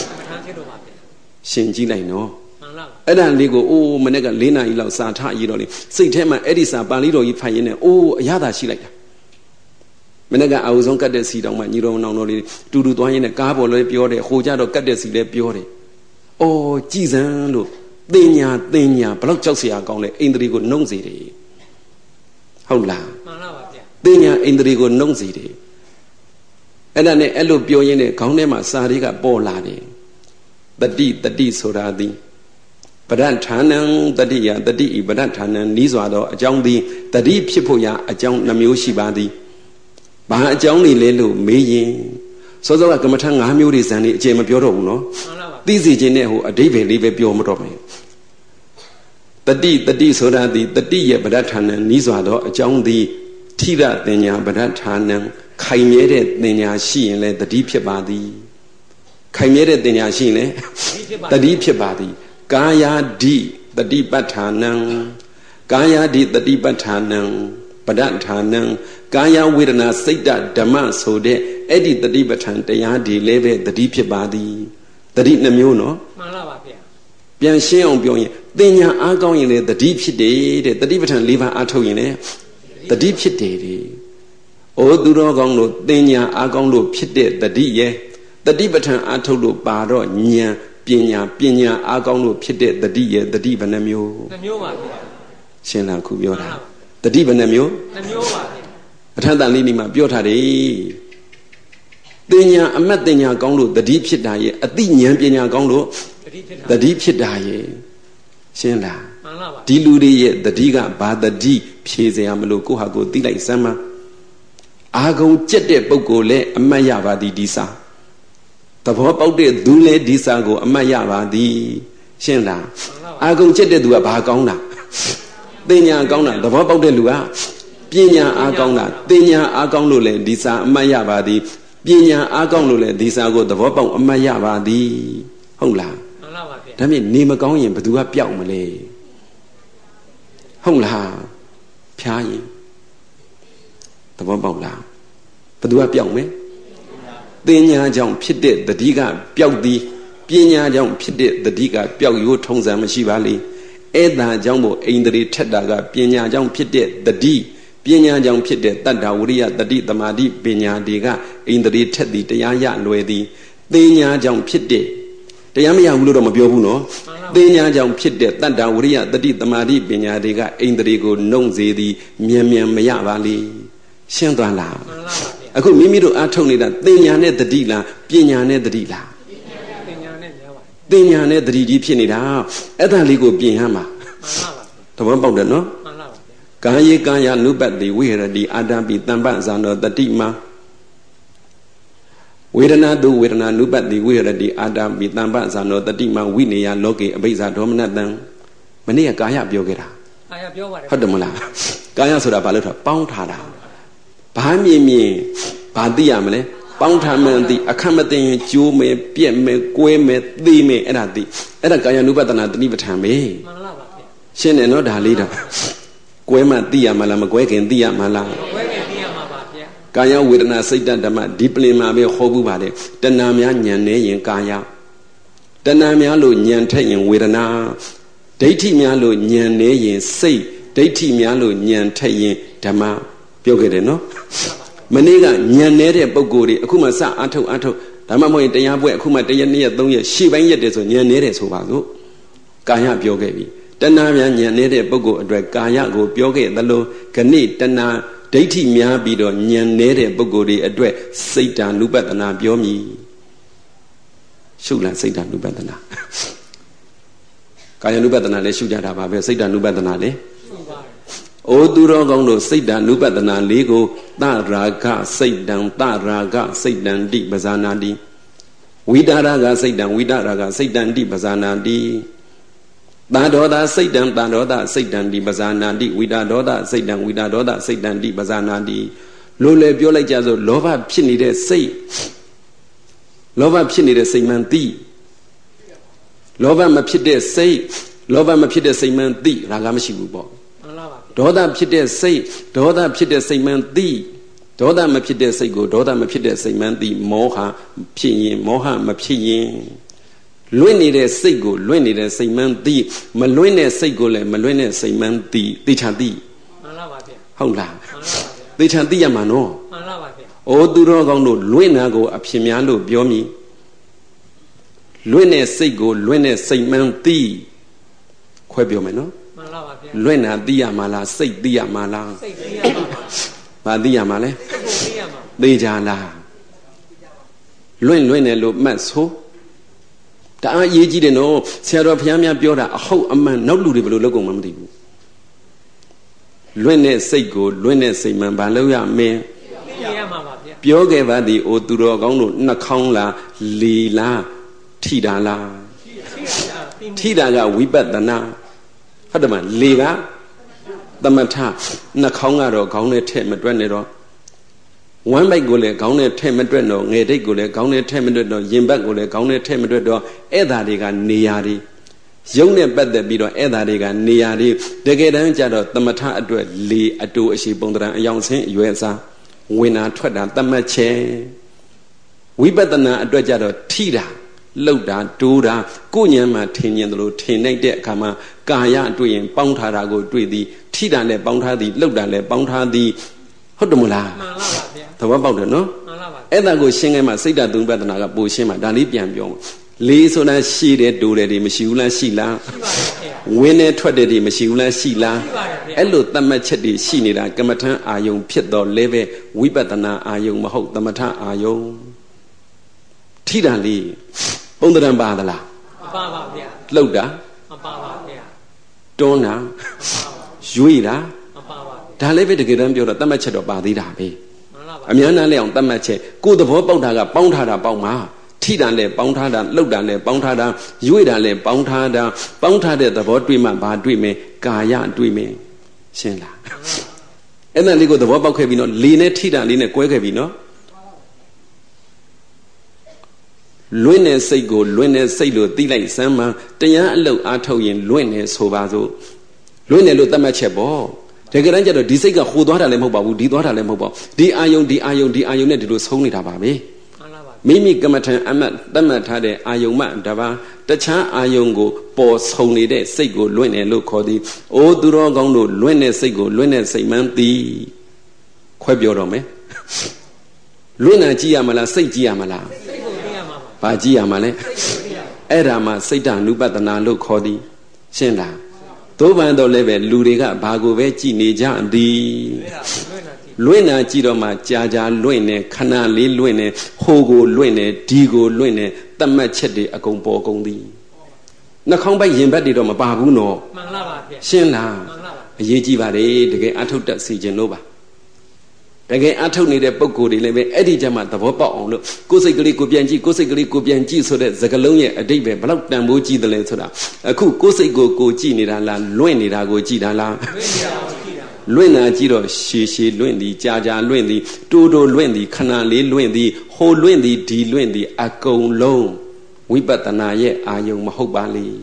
ရှင်ကြည့်လိုက်နော်အဲ့ဒါလေးကိုအိုးမနေ့က4 နာရီလောက်စာထားရတော့လေစိတ်ထဲမှာအဲ့ဒီစာပါဠိတော်ကြီးဖတ်ရင်းနဲ့အိုးအရသာရှိလိုက်တာမနေ့ကအာဟုဆုံးကတ်တဲ့စီတောင်မှညီတော်နောင်တော်လေးတူတူသွားရင်းနဲ့ကားပေါ်လည်းပြောတယ်ဟိုကြတော့ကတ်တဲ့စီလည်းပြောတယ်အော်ကြည်စမ်းလို့သင်ညာဘလောက်ကြောက်စရာကောင်းလဲအိန္ဒြေကိုနှုံးစေတယ်ဟုတ်လားမှန်ပါပါဗျာသင်ညာအိန္ဒြေကိုနှုံးစေတယ်အဲ့ဒါနဲ့အဲ့လိုပြောရင်းနဲ့ခေါင်းထဲမှာစာတွေကပေါ်လာတယ်တတိဆိုတာသည်ပဒဋ္ဌာနံတတိယတတိဤပဒဋ္ဌာနံနီးစွာသောအကြောင်းသည်တတိဖြစ်ဖို့ရာအကြောင်းနှမျိုးရှိပါသည်ဘာအကြောင်းတွေလဲလို့မေးရင်စောစောကကမ္မထ5မျိုးတွေဇန်နေအကျေမပြောတော့ဘူးနော်သိစီခြင်းနဲ့ဟိုအဓိပ္ပာယ်လေးပဲပြောမတော့မယ်တတိဆိုတာသည်တတိရဲ့ပဒဋ္ဌာနံနီးစွာသောအကြောင်းသည်ထိရတင်ညာပဒဋ္ဌာနံခိုင်မြဲတဲ့တင်ညာရှိရင်လည်းတတိဖြစ်ပါသည်ခိုင်မြဲတဲ့တင်ညာရှိရင်လည်းတတိဖြစ်ပါသည်ကာယာဓိတတိပဋ္ဌာနံကာယာဓိတတိပဋ္ဌာနံပဒဋ္ဌာနံကာယဝေဒနာစိတ်ဓမ္မဆိုတဲ့အဲ့ဒီတတိပဋ္ဌာန်တရားဒီလည်းပဲတတိဖြစ်ပါသည်တတိနှမျိုးနော်မှန်ပါပါဗျာပြန်ရှင်းအောင်ပြောရင်သင်ညာအားကောင်းရင်လည်းတတိဖြစ်တယ်တဲ့တတိပဋ္ဌာန်၄ပါးအားထုတ်ရင်လည်းတတိဖြစ်တယ်တဲ့အိုသူတော်ကောင်းတို့သင်ညာအားကောင်းလို့ဖြစ်တဲ့တတိရဲ့တတိပဋ္ဌာန်အားထုတ်လို့ပါတော့ဉာဏ်ပညာအားကောင်းလို့ဖြစ်တဲ့တတိရဲ့တတိဘယ်နှမျိုးနှမျိုးပါဗျာရှင်းလားခုပြောတာတတိဘယ်နှမျိုးနှမျိုးပါဗျာပဋ္ဌာန်းတန်လေးนี่မှာပြောထားတယ်တင်ညာအမတ်တင်ညာကောင်းလို့တတိဖြစ်တာရဲ့အတိဉာဏ်ပညာကောင်းလို့တတိဖြစ်တာရဲ့ရှင်းလားမှန်ပါပါဒီလူတွေရဲ့တတိကဘာတတိဖြေစရာမလို့ကိုဟာကိုသိလိုက်စမ်းမအာဂုံကျက်တဲ့ပုဂ္ဂိုလ်လည်းအမတ်ရပါသည်ဒီစာသဘောပေါက်တဲ့သူလည်းဒီစာကိုအမတ်ရပါသည်ရှင်းလားအာဂုံကျက်တဲ့သူကဘာကောင်းတာတင်ညာကောင်းတာသဘောပေါက်တဲ့လူကပညာအားကောင်းတာတင်ညာအားကောင်းလို့လည်းဒီစာအမတ်ရပါသည်ပညာအားကောင်းလို့လည်းဒီစာကိုသဘောပေါက်အမတ်ရပါသည်ဟုတ်လားမှန်ပါပါဗျာဒါမြင်နေမကောင်းရင်ဘယ်သူကပျောက်မလဲဟုတ်လားဖျားရင်သဘောပေါက်လားဘယ်သူကပျောက်မလဲတင်ညာကြောင့်ဖြစ်တဲ့တတိကပျောက်သည်ပညာကြောင့်ဖြစ်တဲ့တတိကပျောက်ရိုးထုံးစံမရှိပါလေအဲ့ဒါကြောင့်မို့အိန္ဒြေထက်တာကပညာကြောင့်ဖြစ်တဲ့တတိပညာကြောင့်ဖြစ်တဲ့တတ္တဝရိယတတိသမာဓိပညာတွေကအိန္ဒြေထက်သည်တရားရလွယ်သည်သင်ညာကြောင့်ဖြစ်တဲ့တရားမရဘူးလို့တော့မပြောဘူးနော်သင်ညာကြောင့်ဖြစ်တဲ့တတ္တဝရိယတတိသမာဓိပညာတွေကအိန္ဒြေကိုနှုံစေသည်မြန်မရပါလေရှင်းသွားလားအခုမိမိတို့အားထုတ်နေတာသင်ညာနဲ့တတိလားပညာနဲ့တတိလားပညာနဲ့များပါသင်ညာနဲ့တတိကြီးဖြစ်နေတာအဲ့ဒါလေးကိုပြင်ရမှာမှန်ပါပါသဘောပေါက်တယ်နော်မှန်ပါပါကာယေကာယ ानु ပတ္တိဝိဟရတိအာတံပိတံပဇာနောတတိမဝေဒနာတုဝေဒနာ ानु ပတ္တိဝိဟရတိအာတံပိတံပဇာနောတတိမဝိနေယလောကေအဘိဇာဒေါမနတံမနေ့ကကာယပြောခဲ့တာကာယပြောပါတယ်ဟုတ်တယ်မလားကာယဆိုတာဘာလို့ထားပေါင်းထားတာဘာမြင်ဘာသိရမလဲပေါင်းထားမှန်သိအခက်မသိရင်ကျိုးမယ်ပြက်မယ်ကွဲမယ်သိမယ်အဲ့ဒါသိအဲ့ဒါကာယ ानु ပတနာတတိပဋ္ဌာန်ပဲမှန်လားပါဗျရှင်းတယ်နော်ဒါလေးတော့ကွဲမှသိရမှာလားမကွဲခင်သိရမှာလားကွဲခင်သိရမှာပါဗျကာယဝေဒနာစိတ်ဓမ္မဒီပလင်မှာပဲဟောဘူးပါတယ်တဏှာများညံနေရင်ကာယတဏှာများလို့ညံထက်ရင်ဝေဒနာဒိဋ္ဌိများလို့ညံနေရင်စိတ်ဒိဋ္ဌိများလို့ညံထက်ရင်ဓမ္မပြောခဲ့တယ်နော်မနေ့ကညံနေတဲ့ပုံကိုယ်တွေအခုမှစအထုတ်ဒါမှမဟုတ်ရင်တရားပွဲအခုမှ1ရက်2ရက်3ရက်ရှေ့ပိုင်းရက်တယ်ဆိုညံနေတယ်ဆိုပါစို့ကာယပြောခဲ့ပြီတဏှာများညံနေတဲ့ပုဂ္ဂိုလ်အတွက်ကာယကိုပြောခဲ့သလိုခဏိတဏှာဒိဋ္ဌိများပြီးတော့ညံနေတဲ့ပုဂ္ဂိုလ်တွေအတွက်စိတ်ဓာနုပတနာပြောမည်ရှုလားစိတ်ဓာနုပတနာကာယ ानु ပတနာလည်းရှုကြတာပါပဲစိတ်ဓာ ानु ပတနာလည်းအိုသူတော်ကောင်းတို့စိတ်ဓာ ानु ပတနာလေးကိုတရာဂစိတ်တံတရာဂစိတ်တံတိပဇာနာတိဝိတာရဂစိတ်တံဝိတာရဂစိတ်တံတိပဇာနာတိတာဒောသစိတ်တံတာဒောသစိတ်တံတိပဇာနာတိဝိတာဒောသစိတ်တံဝိတာဒောသစိတ်တံတိပဇာနာတိလို့လေပြောလိုက်ကြဆိုလောဘဖြစ်နေတဲ့စိတ်လောဘဖြစ်နေတဲ့စိတ်မှန်သိလောဘမဖြစ်တဲ့စိတ်လောဘမဖြစ်တဲ့စိတ်မှန်သိရာဂမရှိဘူးပေါ့ဒေါသဖြစ်တဲ့စိတ်ဒေါသဖြစ်တဲ့စိတ်မှန်သိဒေါသမဖြစ်တဲ့စိတ်ကိုဒေါသမဖြစ်တဲ့စိတ်မှန်သိမောဟဖြစ်ရင်မောဟမဖြစ်ရင်လွင့်နေတဲ့စိတ်ကိုလွင့်နေတဲ့စိတ်မှန်သိမလွင့်တဲ့စိတ်ကိုလည်းမလွင့်တဲ့စိတ်မှန်သိသိချာသိမှန်လားပါဗျာဟုတ်လားမှန်လားပါဗျာသိချာသိရမှာနော်မှန်လားပါဗျာအိုသူတော်ကောင်းတို့လွင့်နာကိုအဖြစ်များလို့ပြောမည်လွင့်တဲ့စိတ်ကိုလွင့်တဲ့စိတ်မှန်သိခွဲပြောမယ်နော်မှန်လားပါဗျာလွင့်နာသိရမှာလားစိတ်သိရမှာလားစိတ်သိရမှာပါဘာသိရမှာလဲစိတ်ကိုသိရမှာသိကြလားလွင့်တယ်လို့မှတ်ဆိုတအားရေးကြည့်တယ်နော်ဆရာတော်ဘုရားများပြောတာအဟုတ်အမှန်နောက်လူတွေဘယ်လိုလုပ်ကုန်မှမသိဘူးလွင့်တဲ့စိတ်ကိုလွင့်တဲ့စိတ်မှန်ဘာလို့ရမင်းသိရမှာပါဗျာပြောခဲ့ပါသည်အိုသူတော်ကောင်းတို့နှာခေါင်းလားလီလားထိတာလားထိတာကဝိပဿနာဟုတ်တယ်မလေကသမထနှာခေါင်းကတော့ခေါင်းနဲ့ထည့်မတွက်နဲ့တော့ဝမ်းပိုက်ကိုလည်းခေါင်းနဲ့ထည့်မတွက်တော့ငယ်တိတ်ကိုလည်းခေါင်းနဲ့ထည့်မတွက်တော့ရင်ဘတ်ကိုလည်းခေါင်းနဲ့ထည့်မတွက်တော့အဲ့ဒါတွေကနေရာတွေရုပ်နဲ့ပတ်သက်ပြီးတော့အဲ့ဒါတွေကနေရာတွေတကယ်တမ်းကျတော့သမထအတွက်လေအတူအရှိပုံတရံအယောင်ဆင်းအရွယ်အစားဝင်တာထွက်တာတတ်မှတ်ချက်ဝိပဿနာအတွက်ကျတော့ထိတာလှုပ်တာတိုးတာကိုဉဏ်မှာထင်မြင်တယ်လို့ထင်နိုင်တဲ့အခါမှာကာယတွေ့ရင်ပေါင်းထားတာကိုတွေ့သည်ထိတာနဲ့ပေါင်းထားသည်လှုပ်တာနဲ့ပေါင်းထားသည်ဟုတ်တယ်မလားမှန်ပါပါဗျာသဘောပေါက်တယ်နော်မှန်ပါပါအဲ့ဒါကိုရှင်းခဲ့မှစိတ်ဓာတ်သုံးပဿနာကပိုရှင်းမှဒါလေးပြန်ပြောမယ်လေးဆိုတာရှိတယ်တိုးတယ်တွေမရှိဘူးလားရှိလားရှိပါတယ်ဗျာဝင်းနဲ့ထွက်တယ်တွေမရှိဘူးလားရှိလားရှိပါတယ်ဗျာအဲ့လိုသတ်မှတ်ချက်တွေရှိနေတာကမ္မထမ်းအာယုံဖြစ်တော့လဲပဲဝိပဿနာအာယုံမဟုတ်သမထအာယုံထိတာလေးပုံတရံပါသလားမပါပါဗျာလှုပ်တာမပါပါဗျာတွန်းတာမပါပါရွေ့တာမပါပါဒါလည်းပဲတကယ်တမ်းပြောတော့တတ်မှတ်ချက်တော့ပါသေးတာပဲအများနာလဲအောင်တတ်မှတ်ချက်ကိုယ်သဘောပေါက်တာကပေါင်းထားတာပေါက်မှာထိတာနဲ့ပေါင်းထားတာလှုပ်တာနဲ့ပေါင်းထားတာရွေ့တာနဲ့ပေါင်းထားတာပေါင်းထားတဲ့သဘောတွေ့မှဘာတွေ့မယ်ကာယတွေ့မယ်ရှင်းလားအဲ့ဒါလေးကိုသဘောပေါက်ခဲ့ပြီနော်လေနဲ့ထိတာလေးနဲ့ကွဲခဲ့ပြီနော်လွင့်တဲ့စိတ်ကိုလွင့်တဲ့စိတ်လို့သိလိုက်စမ်းမှတရားအလုပ်အားထုတ်ရင်လွင့်နေဆိုပါစို့လွင့်တယ်လို့သတ်မှတ်ချက်ပေါ့တကယ်တမ်းကျတော့ဒီစိတ်ကဟိုသွားတာလည်းမဟုတ်ပါဘူးဒီသွားတာလည်းမဟုတ်ပါဘူးဒီအာယုံနဲ့ဒီလိုဆုံးနေတာပါပဲမိမိကမ္မထံအမတ်သတ်မှတ်ထားတဲ့အာယုံမှတပါတခြားအာယုံကိုပေါ်ဆုံနေတဲ့စိတ်ကိုလွင့်တယ်လို့ခေါ်သည်အိုးသူတော်ကောင်းတို့လွင့်တဲ့စိတ်ကိုလွင့်တဲ့စိတ်မှန်းသည်ခွဲပြောတော့မယ်လွင့်တာကြည့်ရမလားစိတ်ကြည့်ရမလားဘာကြည့်ရမှာလဲအဲ့ဒါမှစိတ်ဓာ ानु ပတနာလို့ခေါ်သည်ရှင်းလားသို့ပန်တော့လည်းပဲလူတွေကဘာကိုပဲကြည်နေကြသည်လွင့်တာကြည့်တော့မှကြာလွင့်နေခဏလေးလွင့်နေဟိုကိုလွင့်နေဒီကိုလွင့်နေတတ်မှတ်ချက်တွေအကုန်ပေါ်ကုန်သည်နှာခေါင်းပိုက်ရင်ဘတ်တွေတော့မပါဘူးနော်မှန်လားပါဗျရှင်းလားမှန်လားပါအရေးကြီးပါတယ်တကယ်အထုတ်တတ်စီခြင်းလို့ပါတကယ်အထုတ်နေတဲ့ပုံကိုယ်တွေလည်းပဲအဲ့ဒီကြမှာသဘောပေါက်အောင်လို့ကိုယ်စိတ်ကလေးကိုပြန်ကြည့်ကိုယ်စိတ်ကလေးကိုပြန်ကြည့်ဆိုတဲ့စကားလုံးရဲ့အတိတ်ပဲဘလောက်တန်ဖိုးကြီးတယ်လဲဆိုတာအခုကိုယ်စိတ်ကိုကြည့်နေတာလားလွင့်နေတာကိုကြည့်တာလားလွင့်တာကြည့်တော့ရှည်လွင့်သည်ကြာလွင့်သည်တိုးလွင့်သည်ခဏလေးလွင့်သည်ဟိုလွင့်သည်ဒီလွင့်သည်အကုန်လုံးဝိပဿနာရဲ့အာယုံမဟုတ်ပါလေ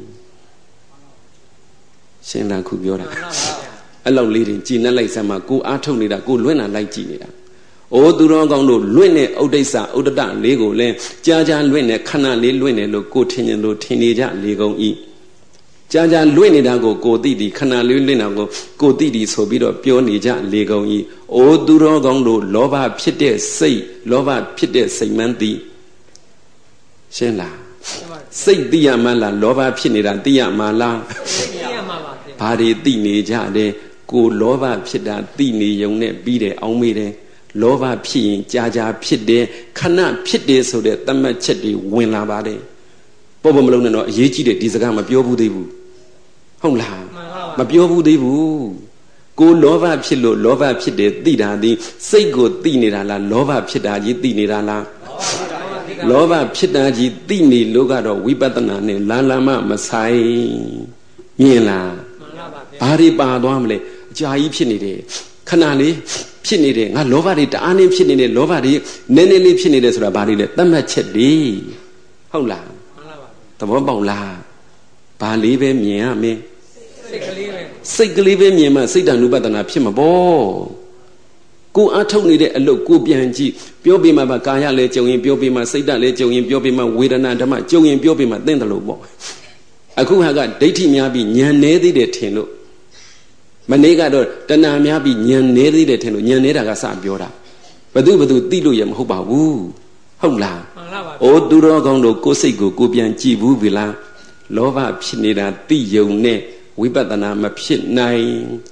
ရှင်းလားခုပြောတာအဲ့လောက်လေးတင်ကြည်နှက်လိုက်စမ်းမှာကိုအားထုတ်နေတာကိုလွင့်တာလိုက်ကြည့်နေတာအိုးသူတော်ကောင်းတို့လွင့်တဲ့ဥဒိစ္စဥဒတလေးကိုလည်းကြာလွင့်နေခဏလေးလွင့်နေလို့ကိုထင်ရင်လို့ထင်နေကြလေကုန်ဤကြာလွင့်နေတာကိုသိသည်ခဏလေးလွင့်တာကိုသိသည်ဆိုပြီးတော့ပြောနေကြလေကုန်ဤအိုးသူတော်ကောင်းတို့လောဘဖြစ်တဲ့စိတ်လောဘဖြစ်တဲ့စိတ်မှန်းသည်ရှင်းလားစိတ်သိရမှလားလောဘဖြစ်နေတာသိရမှလားသိရမှာပါဘာတွေသိနေကြတယ်ကိုလောဘဖြစ်တာသိနေုံနဲ့ပြီးတယ်အောင်းမေးတယ်လောဘဖြစ်ရင်ကြာဖြစ်တယ်ခဏဖြစ်တယ်ဆိုတဲ့သတ်မှတ်ချက်တွေဝင်လာပါတယ်ပေါ့မလုံးနဲ့တော့အရေးကြီးတယ်ဒီစကားမပြောဘူးသေးဘူးဟုတ်လားမပြောဘူးသေးဘူးကိုလောဘဖြစ်လို့လောဘဖြစ်တယ်သိတာဒီစိတ်ကိုသိနေတာလားလောဘဖြစ်တာကြီးသိနေတာလားလောဘဖြစ်တာကြီးသိနေလို့ကတော့ဝိပဿနာနဲ့လာမမဆိုင်မြင်လားဘာတွေပါသွားမလဲအကြာကြီးဖြစ်နေတယ်ခဏလေးဖြစ်နေတယ်ငါလောဘတွေတအားနေဖြစ်နေတယ်လောဘတွေနည်းနည်းလေးဖြစ်နေတယ်ဆိုတာဘာတွေလဲသတ်မှတ်ချက်တွေဟုတ်လားသဘောပေါက်လားဘာလေးပဲမြင်ရမင်းစိတ်ကလေးပဲမြင်မှစိတ်တ ानु ပတနာဖြစ်မှာပေါ့ကိုအားထုတ်နေတဲ့အလုပ်ကိုပြန်ကြည့်ပြောပြမှာပါကာယလည်းကြုံရင်ပြောပြမှာစိတ်ဓာတ်လည်းကြုံရင်ပြောပြမှာဝေဒနာဓမ္မကြုံရင်ပြောပြမှာသိတယ်လို့ပေါ့အခုဟာကဒိဋ္ဌိများပြီးဉာဏ်နေသေးတယ်ထင်လို့မနေ့ကတော့တဏှာများပြီးဉာဏ်နေသေးတယ်ထင်လို့ဉာဏ်နေတာကစပြောတာဘသူသိလို့ရမဟုတ်ပါဘူးဟုတ်လားမှန်ပါပါအိုးသူတော်ကောင်းတို့ကိုယ်စိတ်ကိုပြန်ကြည့်ဘူးပြီလားလောဘဖြစ်နေတာသိယုံနဲ့ဝိပဿနာမဖြစ်နိုင်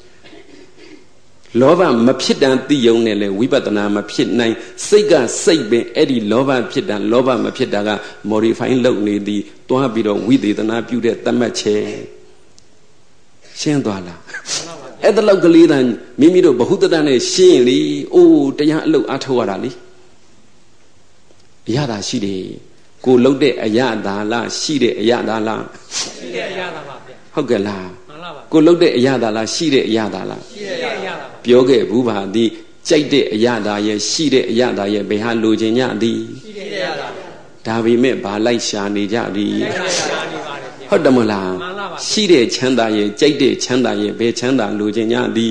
လောဘမဖြစ်တန်သိယုံနဲ့လေဝိပဿနာမဖြစ်နိုင်စိတ်ကစိတ်ပင်အဲ့ဒီလောဘဖြစ်တာလောဘမဖြစ်တာက modify လုပ်နေသည်တွားပြီးတော့ဝိသေသနာပြုတဲ့တတ်မှတ်ချက်ရှင်းသွားလားအဲ့ဒါလောက်ကလေးတန်မိမိတို့ဘ ഹു တတနဲ့ရှင်းလေအိုးတရားအလုပ်အားထုတ်ရတာလေအရသာရှိတယ်ကိုလှုပ်တဲ့အရသာလားရှိတဲ့အရသာလားရှိတဲ့အရသာပါဗျဟုတ်ကဲ့လားကိုလှုပ်တဲ့အရသာလားရှိတဲ့အရသာလားရှိတဲ့အရသာပါပြောခဲ့ဘူးပါသည်ကြိုက်တဲ့အရသာရဲ့ရှိတဲ့အရသာရဲ့ဘယ်ဟာလိုချင်ကြသည်ရှိတဲ့အရသာဒါပေမဲ့ဘာလိုက်ရှာနေကြသည်ဟုတ်တယ်မလားရှိတဲ့ချမ်းသာရဲ့ကြိုက်တဲ့ချမ်းသာရဲ့ဘယ်ချမ်းသာလိုချင်ကြသည်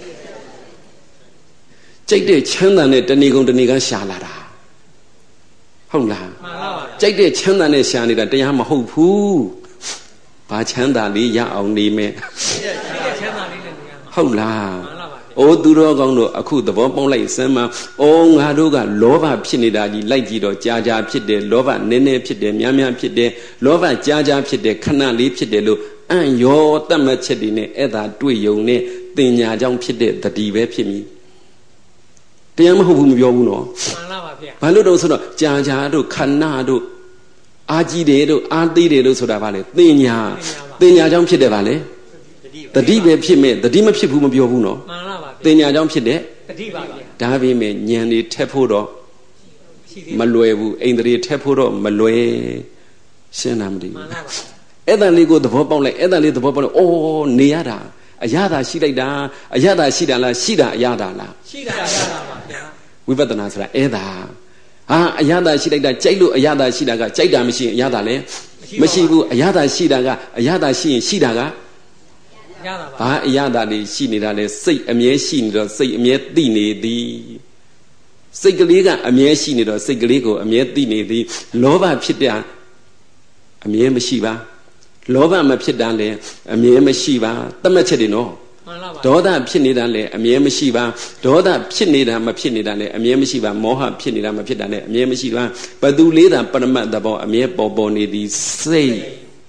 ကြိုက်တဲ့ချမ်းသာနဲ့တဏီကုံတဏီကရှာလာတာဟုတ်လားမှန်ပါပါကြိုက်တဲ့ချမ်းသာနဲ့ရှာနေတာတရားမဟုတ်ဘူးဘာချမ်းသာလေးရအောင်နေမယ်ချမ်းသာလေးနဲ့နေရမှာဟုတ်လားမှန်ပါပါအိုးသူတော်ကောင်းတို့အခုသဘောပေါက်လိုက်စမ်းမအိုးငါတို့ကလောဘဖြစ်နေတာကြီးလိုက်ကြည့်တော့ကြာကြာဖြစ်တယ်လောဘနည်းနည်းဖြစ်တယ်များများဖြစ်တယ်လောဘကြာကြာဖြစ်တယ်ခဏလေးဖြစ်တယ်လို့အံ့ရောတတ်မှတ်ချက်တွေနဲ့အဲ့ဒါတွေ့ယုံနဲ့တင်ညာကြောင့်ဖြစ်တဲ့တတိပဲဖြစ်မည်တရားမဟုတ်ဘူးမပြောဘူးနော်မှန်ပါပါဗျာဘာလို့တော့ဆိုတော့ကြာကြာတို့ခဏတို့အာကြီးတယ်တို့အာသေးတယ်တို့ဆိုတာဗာလေတင်ညာကြောင့်ဖြစ်တယ်ဗာလေတတိပဲဖြစ်မဲ့တတိမဖြစ်ဘူးမပြောဘူးနော်မှန်ပါပါတင်ညာကြောင့်ဖြစ်တဲ့တတိပါဗျာဒါပေမဲ့ဉာဏ်တွေထက်ဖို့တော့မလွယ်ဘူးအိန္ဒြေထက်ဖို့တော့မလွယ်ရှင်းတာမသိဘူးမှန်ပါပါအဲ့ဒါလေးကိုသဘောပေါက်လိုက်အဲ့ဒါလေးသဘောပေါက်လိုက်အိုးနေရတာအရသာရှိလိုက်တာအရသာရှိတာလားရှိတာအရသာလားရှိတာအရသာပါဗျာဝိပဿနာဆိုတာအဲ့ဒါအရသာရှိလိုက်တာကြိုက်လို့အရသာရှိတာကကြိုက်တာမရှိရင်အရသာလည်းမရှိဘူးအရသာရှိတာကအရသာရှိရင်ရှိတာကဘာအရသာတွေရှိနေတာလဲစိတ်အမြဲရှိနေတော့စိတ်အမြဲသိနေသည်စိတ်ကလေးကအမြဲရှိနေတော့စိတ်ကလေးကိုအမြဲသိနေသည်လောဘဖြစ်တဲ့အမြဲမရှိပါလောဘမဖြစ်တာလည်းအမြဲမရှိပါတတ်မှတ်ချက်တွေနော်ဒေါသဖြစ်နေတာလည်းအမြဲမရှိပါဒေါသဖြစ်နေတာမဖြစ်နေတာလည်းအမြဲမရှိပါမောဟဖြစ်နေတာမဖြစ်တာလည်းအမြဲမရှိပါဘသူလေးသာပရမတ်သဘောအမြဲပေါ်နေသည်စိတ်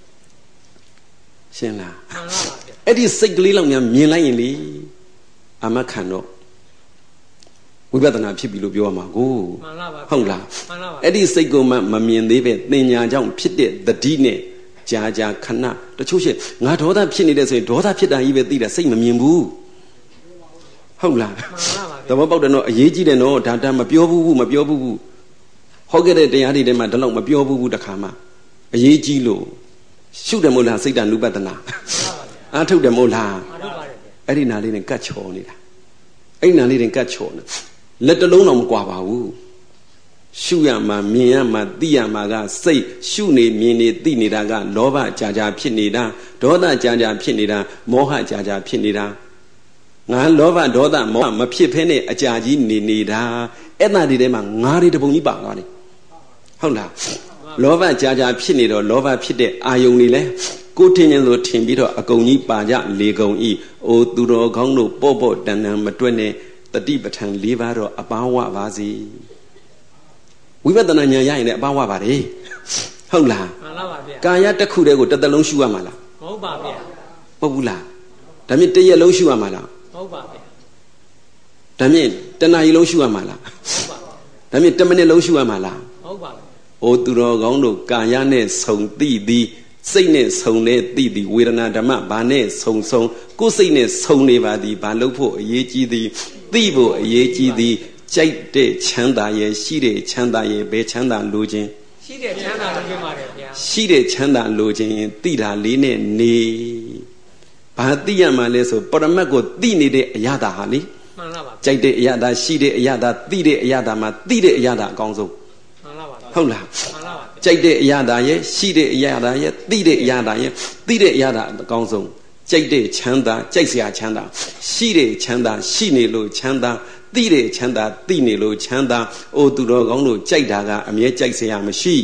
ရှင်းလားအဲ့ဒီစိတ်ကလေးလောက်များမြင်လိုက်ရင်လေအမခံတော့ဝိပဿနာဖြစ်ပြီလို့ပြောရမှာကိုဟုတ်လားအဲ့ဒီစိတ်ကိုမှမမြင်သေးပဲသင်ညာကြောင့်ဖြစ်တဲ့တတိနဲ့ကြာကြာခဏတချို့ရှိငါဒေါသဖြစ်နေတဲ့ဆိုရင်ဒေါသဖြစ်တာကြီးပဲသိတာစိတ်မမြင်ဘူးဟုတ်လားသဘောပေါက်တယ်နော်အရေးကြီးတယ်နော်ဒါမပြောဘူးမပြောဘူးဟောခဲ့တဲ့တရားတွေထဲမှာဒီလောက်မပြောဘူးတခါမှအရေးကြီးလို့ရှုတယ်မို့လားစိတ်တ ानु ပတနာအားထုတ်တယ်မို့လားအဲ့ဒီနာလေးနဲ့ကတ်ချော်နေတာအဲ့ဒီနာလေးနဲ့ကတ်ချော်နေလက်တလုံးတော့မကွာပါဘူးရှုရမှာမြင်ရမှာသိရမှာကစိတ်ရှုနေမြင်နေသိနေတာကလောဘကြာကြာဖြစ်နေတာဒေါသကြာကြာဖြစ်နေတာမောဟကြာကြာဖြစ်နေတာငါလောဘဒေါသမောဟမဖြစ်ဖဲနဲ့အကြာကြီးနေနေတာအဲ့ဒါဒီထဲမှာငါတွေတပုံကြီးပါသွားတယ်ဟုတ်လားလောဘကြာကြာဖြစ်နေတော့လောဘဖြစ်တဲ့အာယုန်တွေလဲကိုထင်ရင်ဆိုထင်ပြီးတော့အကုန်ကြီးပါကြလေကုန်ဤအိုသူတော်ကောင်းတို့ပေါ့တန်တန်မတွက်နဲ့တတိပဋ္ဌာန်၄ပါးတော့အပါဝပါစီဝိပဿနာဉာဏ်ရရင်လည်းအပါဝပါတယ်ဟုတ်လားမှန်ပါပါဗျာကာယတစ်ခုတည်းကိုတစ်သက်လုံးရှုရမှာလားမဟုတ်ပါဗျာဟုတ်ဘူးလားဒါမြင့်တစ်ရက်လုံးရှုရမှာလားမဟုတ်ပါဗျာဒါမြင့်တစ်နာရီလုံးရှုရမှာလားဟုတ်ပါဒါမြင့်တစ်မိနစ်လုံးရှုရမှာလားဟုတ်ပါအိုသူတော်ကောင်းတို့ကာယနဲ့ဆုံသိသည်စိတ်နဲ့ဆုံတဲ့သိသည်ဝေဒနာဓမ္မဘာနဲ့ဆုံကိုယ်စိတ်နဲ့ဆုံနေပါသည်ဘာလို့ဖို့အရေးကြီးသည်သိဖို့အရေးကြီးသည်ကြိုက်တဲ့ချမ်းသာရဲ့ရှိတဲ့ချမ်းသာရဲ့ဘယ်ချမ်းသာလိုခြင်းရှိတဲ့ချမ်းသာလိုခြင်းပါတယ်ဗျာရှိတဲ့ချမ်းသာလိုခြင်းသိတာလေးနဲ့နေဘာသိရမှလဲဆိုပရမတ်ကိုသိနေတဲ့အရာသာဟာလေမှန်လားပါကြိုက်တဲ့အရာသာရှိတဲ့အရာသာသိတဲ့အရာသာမှာသိတဲ့အရာသာအကောင်းဆုံးမှန်လားပါဟုတ်လားမှန်လားပါကြိုက်တဲ့အရာသာရဲ့ရှိတဲ့အရာသာရဲ့သိတဲ့အရာသာရဲ့သိတဲ့အရာသာအကောင်းဆုံးကြိုက်တဲ့ချမ်းသာကြိုက်စရာချမ်းသာရှိတဲ့ချမ်းသာရှိနေလို့ချမ်းသာသိတဲ့ချမ်းသာသိနေလို့ချမ်းသာအိုသူတော်ကောင်းတို့ကြိုက်တာကအမြဲကြိုက်စရာမရှိ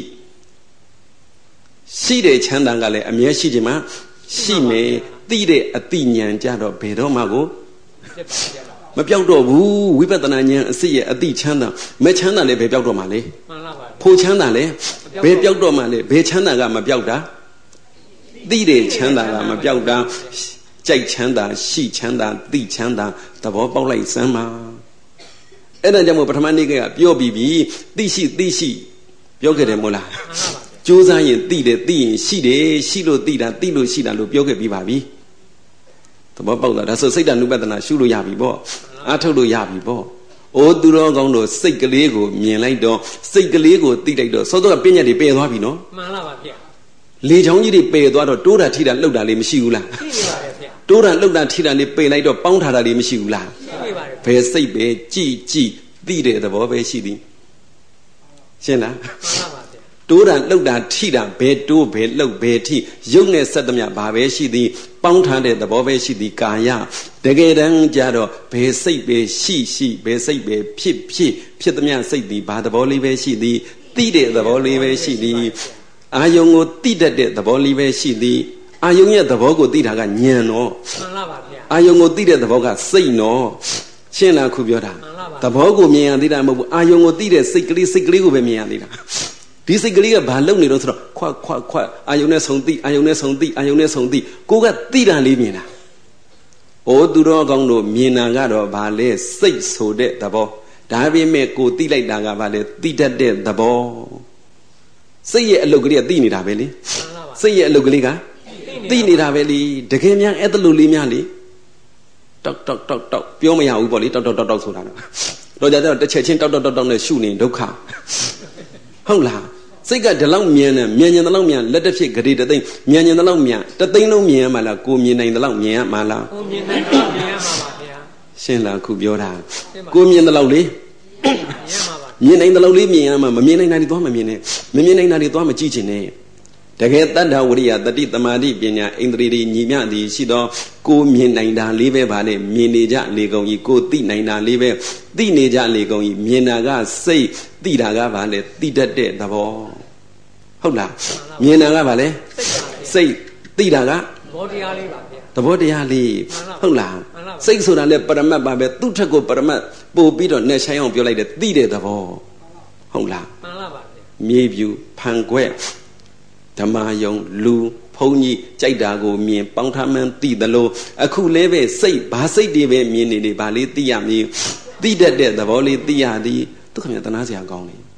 ရှိတဲ့ချမ်းသာကလည်းအမြဲရှိခြင်းမှာရှိမယ်သိတဲ့အသိဉာဏ်ကြတော့ဘယ်တော့မှကိုမပြောက်တော့ဘူးဝိပဿနာဉာဏ်အစစ်ရဲ့အသိချမ်းသာမချမ်းသာလည်းဘယ်ပြောက်တော့မှလဲမှန်လားပါဖို့ချမ်းသာလည်းဘယ်ပြောက်တော့မှလဲဘယ်ချမ်းသာကမပြောက်တာသိတဲ့ချမ်းသာကမပြောက်တာကြိုက်ချမ်းသာရှိချမ်းသာသိချမ်းသာသဘောပေါက်လိုက်စမ်းပါအဲ့ဒါကြောင့်မို့ပထမနေ့ကပြောပြီးပြီသိရှိပြောခဲ့တယ်မို့လားကြိုးစားရင်သိတယ်သိရင်ရှိတယ်ရှိလို့သိတာသိလို့ရှိတာလို့ပြောခဲ့ပြီးပါပြီသဘောပေါက်လားဒါဆိုစိတ်တ ानु ပတနာရှုလို့ရပြီပေါ့အားထုတ်လို့ရပြီပေါ့အိုးသူတော်ကောင်းတို့စိတ်ကလေးကိုမြင်လိုက်တော့စိတ်ကလေးကိုသိလိုက်တော့စောစောကပြဉ္ညာတွေပယ်သွားပြီနော်မှန်လားပါဗျာလေချောင်းကြီးတွေပယ်သွားတော့တိုးတာထိတာလှုပ်တာလေးမရှိဘူးလားရှိနေပါတယ်ဗျာတိုးတာလှုပ်တာထိတာလေးပယ်လိုက်တော့ပေါင်းထားတာလေးမရှိဘူးလားရှိနေပါတယ်ဘယ်စိတ်ပဲကြည်သိတဲ့သဘောပဲရှိသည်ရှင်းလားမှန်ပါပါဗျာတိုးတာလှုပ်တာထိတာဘယ်တိုးဘယ်လှုပ်ဘယ်ထိရုပ်နဲ့ဆက်သမျှဘာပဲရှိသည်ပေါင်းထားတဲ့သဘောပဲရှိသည်ကာယတကယ်တမ်းကြတော့ဘယ်စိတ်ပဲရှိဘယ်စိတ်ပဲဖြစ်သမျှစိတ်သည်ဘာသဘောလေးပဲရှိသည်သိတဲ့သဘောလေးပဲရှိသည်အာယုံကိုသိတတ်တဲ့သဘောလေးပဲရှိသည်အာယုံရဲ့သဘောကိုသိတာကဉာဏ်နော်မှန်လားပါဗျာအာယုံကိုသိတဲ့သဘောကစိတ်နော်ရှင်းလားခုပြောတာသဘောကိုမြင်ရသေးတာမဟုတ်ဘူးအာယုံကိုသိတဲ့စိတ်ကလေးကိုပဲမြင်ရသေးတာဒီစိတ်ကလေးကဘာလုပ်နေတော့ဆိုတော့ခွတ်အာယုံနဲ့ဆုံသိအာယုံနဲ့ဆုံသိအာယုံနဲ့ဆုံသိကိုကသိတာလေးမြင်တာအိုးသူတော်ကောင်းတို့မြင်တာကတော့ဘာလဲစိတ်ဆိုတဲ့သဘောဒါပေမဲ့ကိုသိလိုက်တာကဘာလဲသိတတ်တဲ့သဘောစိတ်ရဲ့အလုပ်ကလေးကသိနေတာပဲလေစိတ်ရဲ့အလုပ်ကလေးကသိနေတာပဲလေတကယ်များအဲ့ဒါလိုလေးများလေတောက်ပြောမရဘူးပေါ့လေတောက်ဆိုတာတော့ကြတော့တစ်ချက်ချင်းတောက်နဲ့ရှုနေဒုက္ခဟုတ်လားစိတ်ကဒီလောက်မြင်တယ်မြင်ရင်ဒီလောက်မြန်လက်တစ်ဖြစ်ဂရေတသိန်းမြင်ရင်ဒီလောက်မြန်တသိန်းလုံးမြင်ရမှာလားကိုမြင်နိုင်ဒီလောက်မြင်ရမှာလားကိုမြင်နိုင်တော့မြင်ရမှာပါဗျာရှင်းလားခုပြောတာကိုမြင်ဒီလောက်လေမြင်ရမှာပါမြင်နိုင်ဒီလောက်လေးမြင်ရမှာမမြင်နိုင်တာတွေသွားမမြင်နဲ့မမြင်နိုင်တာတွေသွားမကြည့်ချင်နဲ့တကယ်တတ္တဝရိယတတိတမာတိပညာဣန္ဒြေတွေညီမျှသည်ရှိသောကိုမြင်နိုင်တာလေးပဲပါလေမြင်နေကြလေကုန်ကြီးကိုသိနိုင်တာလေးပဲသိနေကြလေကုန်ကြီးမြင်တာကစိတ်သိတာကပါလေသိတတ်တဲ့သဘောဟုတ်လားမြင်တာကပါလေစိတ်သိတာကသဘောတရားလေးပါဗျာသဘောတရားလေးဟုတ်လားစိတ်ဆိုတာလည်းပရမတ်ပါပဲသူ့ထက်ကိုပရမတ်ပို့ပြီးတော့နဲ့ဆိုင်အောင်ပြောလိုက်တယ်သိတဲ့သဘောဟုတ်လားမှန်ပါပါဗျာမြေပြူဖန်ခွက်ဓမ္မယုံလူဘုန်းကြီးကြိုက်တာကိုမြင်ပေါင်းထားမှန်းသိသလိုအခုလည်းပဲစိတ်ဘာစိတ်တွေပဲမြင်နေဘာလေးသိရမည်သိတတ်တဲ့သဘောလေးသိရသည်ဒုက္ခမြတ်တနာစရာကောင်းတယ်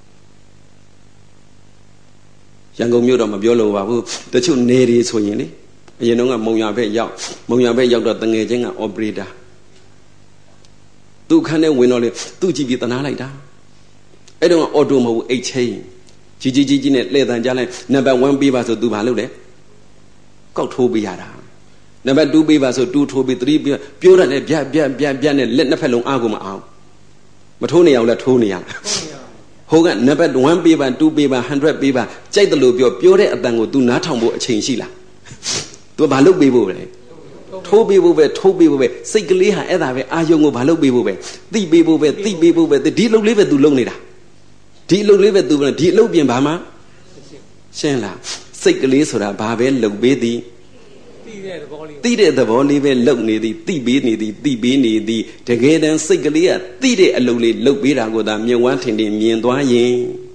ရန်ကုန်မြို့တော့မပြောလို့ပါဘူးတချို့နေတွေဆိုရင်လေအရင်တော့ကမုံရဘက်ရောက်တော့တငယ်ချင်းက operator သူ့ခန်းထဲဝင်တော့လေသူ့ကြည့်ပြီးတနာလိုက်တာအဲ့တော့အော်တိုမဟုတ်ဘူးအိတ်ချင်းကြီးနဲ့လှည့်တန်ကြလိုက်နံပါတ်1ပေးပါဆိုသူဘာလုပ်လဲကောက်ထိုးပေးရတာနံပါတ်2ပေးပါဆို2ထိုးပေး3ပေးပြောရတယ်ဗျက်နဲ့လက်နှစ်ဖက်လုံးအားကိုမအောင်မထိုးနေအောင်လဲထိုးနေရဟိုကနံပါတ်1ပေးပါ2ပေးပါ100ပေးပါကြိုက်တယ်လို့ပြောတဲ့အတန်ကို तू နားထောင်ဖို့အချိန်ရှိလား तू ဘာလုပ်ပေးဖို့လဲထိုးပေးဖို့ပဲစိတ်ကလေးဟာအဲ့ဒါပဲအာယုံကိုဘာလုပ်ပေးဖို့ပဲသိပေးဖို့ပဲဒီအလုပ်လေးပဲ तू လုပ်နေတာဒီအလုပ်လေးပဲ तू ဒီအလုပ်ပြင်ဘာမှရှင်းလားစိတ်ကလေးဆိုတာဘာပဲလုပ်ပေးသည်သိတဲ့သဘောလေးပဲလုပ်နေသည်သိပေးနေသည်တကယ်တမ်းစိတ်ကလေးကသိတဲ့အလုပ်လေးလုပ်ပေးတာကိုသာမြင်ဝမ်းထင်မြင်သွားရင်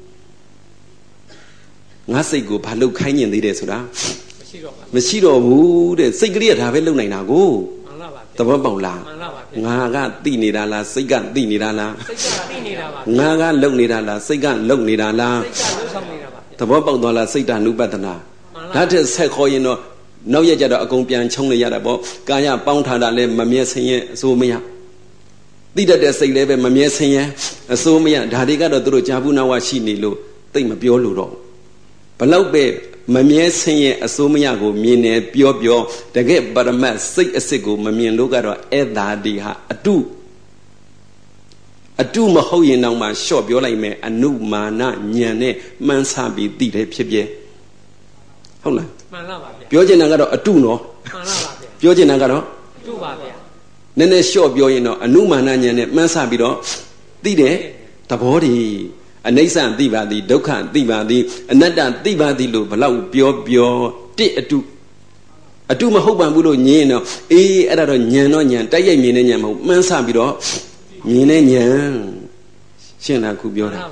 ငါစိတ်ကိုဘာလုပ်ခိုင်းညင်သေးတယ်ဆိုတာမရှိတော့ဘူးတဲ့စိတ်ကလေးကဒါပဲလုပ်နိုင်တာကိုသဘောပေါက်လားငါကသိနေတာလားစိတ်ကသိနေတာလားစိတ်ကသိနေတာပါငါကလုပ်နေတာလားစိတ်ကလုပ်နေတာလားစိတ်ကလုပ်ဆောင်နေတာပါသဘောပေါက်သွားလားစိတ်တ ानु ပတနာဒါတဲ့ဆက်ခေါ်ရင်တော့နောက်ရကြတော့အကုန်ပြန်ချုံနေရတာပေါ့ကာယပေါင်းထားတာလည်းမမြဲဆင်းရဲအစိုးမရသိတတ်တဲ့စိတ်လည်းပဲမမြဲဆင်းရဲအစိုးမရဒါတွေကတော့သူတို့ကြာဘူးနာဝရှိနေလို့သိမပြောလို့တော့ဘလောက်ပဲမမြဲဆင်းရဲအစိုးမရကိုမြင်နေပြောတကယ်ပရမတ်စိတ်အစစ်ကိုမမြင်လို့ကတော့အဲ့ဒါဒီဟာအတုမဟုတ်ရင်တော့မှရှော့ပြောလိုက်မယ်အနုမာနညံနဲ့မှန်းဆပြီးသိတယ်ဖြစ်ဖြစ်ဟုတ်လားမှန်လားပါဗျာပြောချင်တာကတော့အတုနော်မှန်လားပါဗျာပြောချင်တာကတော့အတုပါဗျာနည်းနည်းလျှော့ပြောရင်တော့အနုမာနဉာဏ်နဲ့မှန်းဆပြီးတော့သိတယ်သဘောတည်းအနိစ္စသိပါသည်ဒုက္ခသိပါသည်အနတ္တသိပါသည်လို့ဘလောက်ပြောတစ်အတုမဟုတ်ပါဘူးလို့ညင်းရင်တော့အေးအဲ့ဒါတော့ဉာဏ်တော့ဉာဏ်တိုက်ရိုက်မြင်တဲ့ဉာဏ်မဟုတ်မှန်းဆပြီးတော့မြင်တဲ့ဉာဏ်ရှင်းတာခုပြောတာ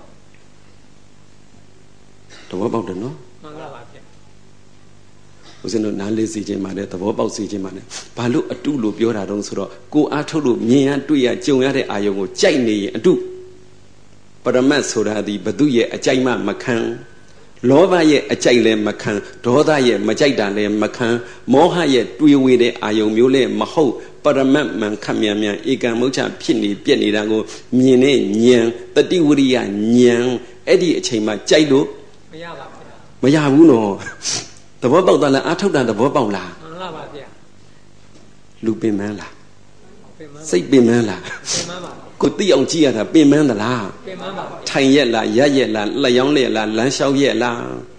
သဘောပေါက်တယ်နော်မှန်ပါပါဗျာဦးဇင်းတို့နားလေးစီခြင်းပါတယ်သဘောပေါက်စီခြင်းပါတယ်ဘာလို့အတုလို့ပြောတာတုံးဆိုတော့ကိုအားထုတ်လို့မြင်ရတွေ့ရကြုံရတဲ့အာယုံကိုကြိုက်နေရင်အတုပရမတ်ဆိုတာဒီဘသူရဲ့အကြိုက်မှမခံလောဘရဲ့အကြိုက်လည်းမခံဒေါသရဲ့မကြိုက်တာလည်းမခံမောဟရဲ့တွေးဝေတဲ့အာယုံမျိုးလည်းမဟုတ်ပရမတ်မှန်ခတ်မြန်ဧကံမုဋ္ဌဖြစ်နေပြက်နေတာကိုမြင်တဲ့ဉာဏ်တတိဝရိယဉာဏ်အဲ့ဒီအချိန်မှာကြိုက်လို့မရပါဘူးမရဘူးနော်သဘောပေါက်တာလားအာထုတ်တာသဘောပေါက်လားမှန်လားပါဗျာလူပင်မန်းလားစိတ်ပင်မန်းလားပင်မန်းပါကိုသိအောင်ကြည့်ရတာပင်မန်းသလားပင်မန်းပါထိုင်ရက်လားရက်ရက်လားလျှောင်းလက်လားလမ်းလျှောက်ရက်လား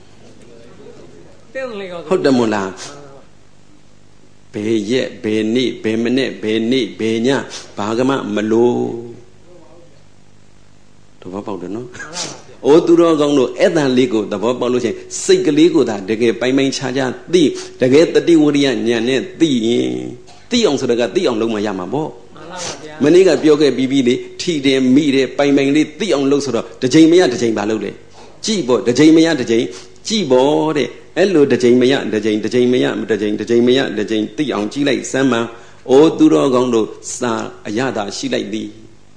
တင်းလေဟုတ်တယ်မို့လားဘယ်ရက်ဘယ်နေ့ဘယ်မိနစ်ဘယ်နေ့ဘယ်ညဘာကမှမလို့သဘောပေါက်တယ်နော်အိုးသူတော်ကောင်းတို့အဲ့တန်လေးကိုသဘောပေါက်လို့ရှိရင်စိတ်ကလေးကိုသာတကယ်ပိုင်ပိုင်ခြားခြားသိတကယ်တတိဝရိယဉာဏ်နဲ့သိရင်သိအောင်ဆိုတော့ကသိအောင်လုပ်မှရမှာပေါ့မနေ့ကပြောခဲ့ပြီးလေထီတယ်မိတယ်ပိုင်ပိုင်လေးသိအောင်လုပ်ဆိုတော့တစ်ချိန်မရတစ်ချိန်ပါလုပ်လေကြည့်ပေါ့တစ်ချိန်မရတစ်ချိန်ကြည့်ပေါ့တဲ့အဲ့လိုတစ်ချိန်မရတစ်ချိန်တစ်ချိန်မရတစ်ချိန်တစ်ချိန်မရတစ်ချိန်သိအောင်ကြည့်လိုက်စမ်းမှအိုးသူတော်ကောင်းတို့စာအရသာရှိလိုက်သည်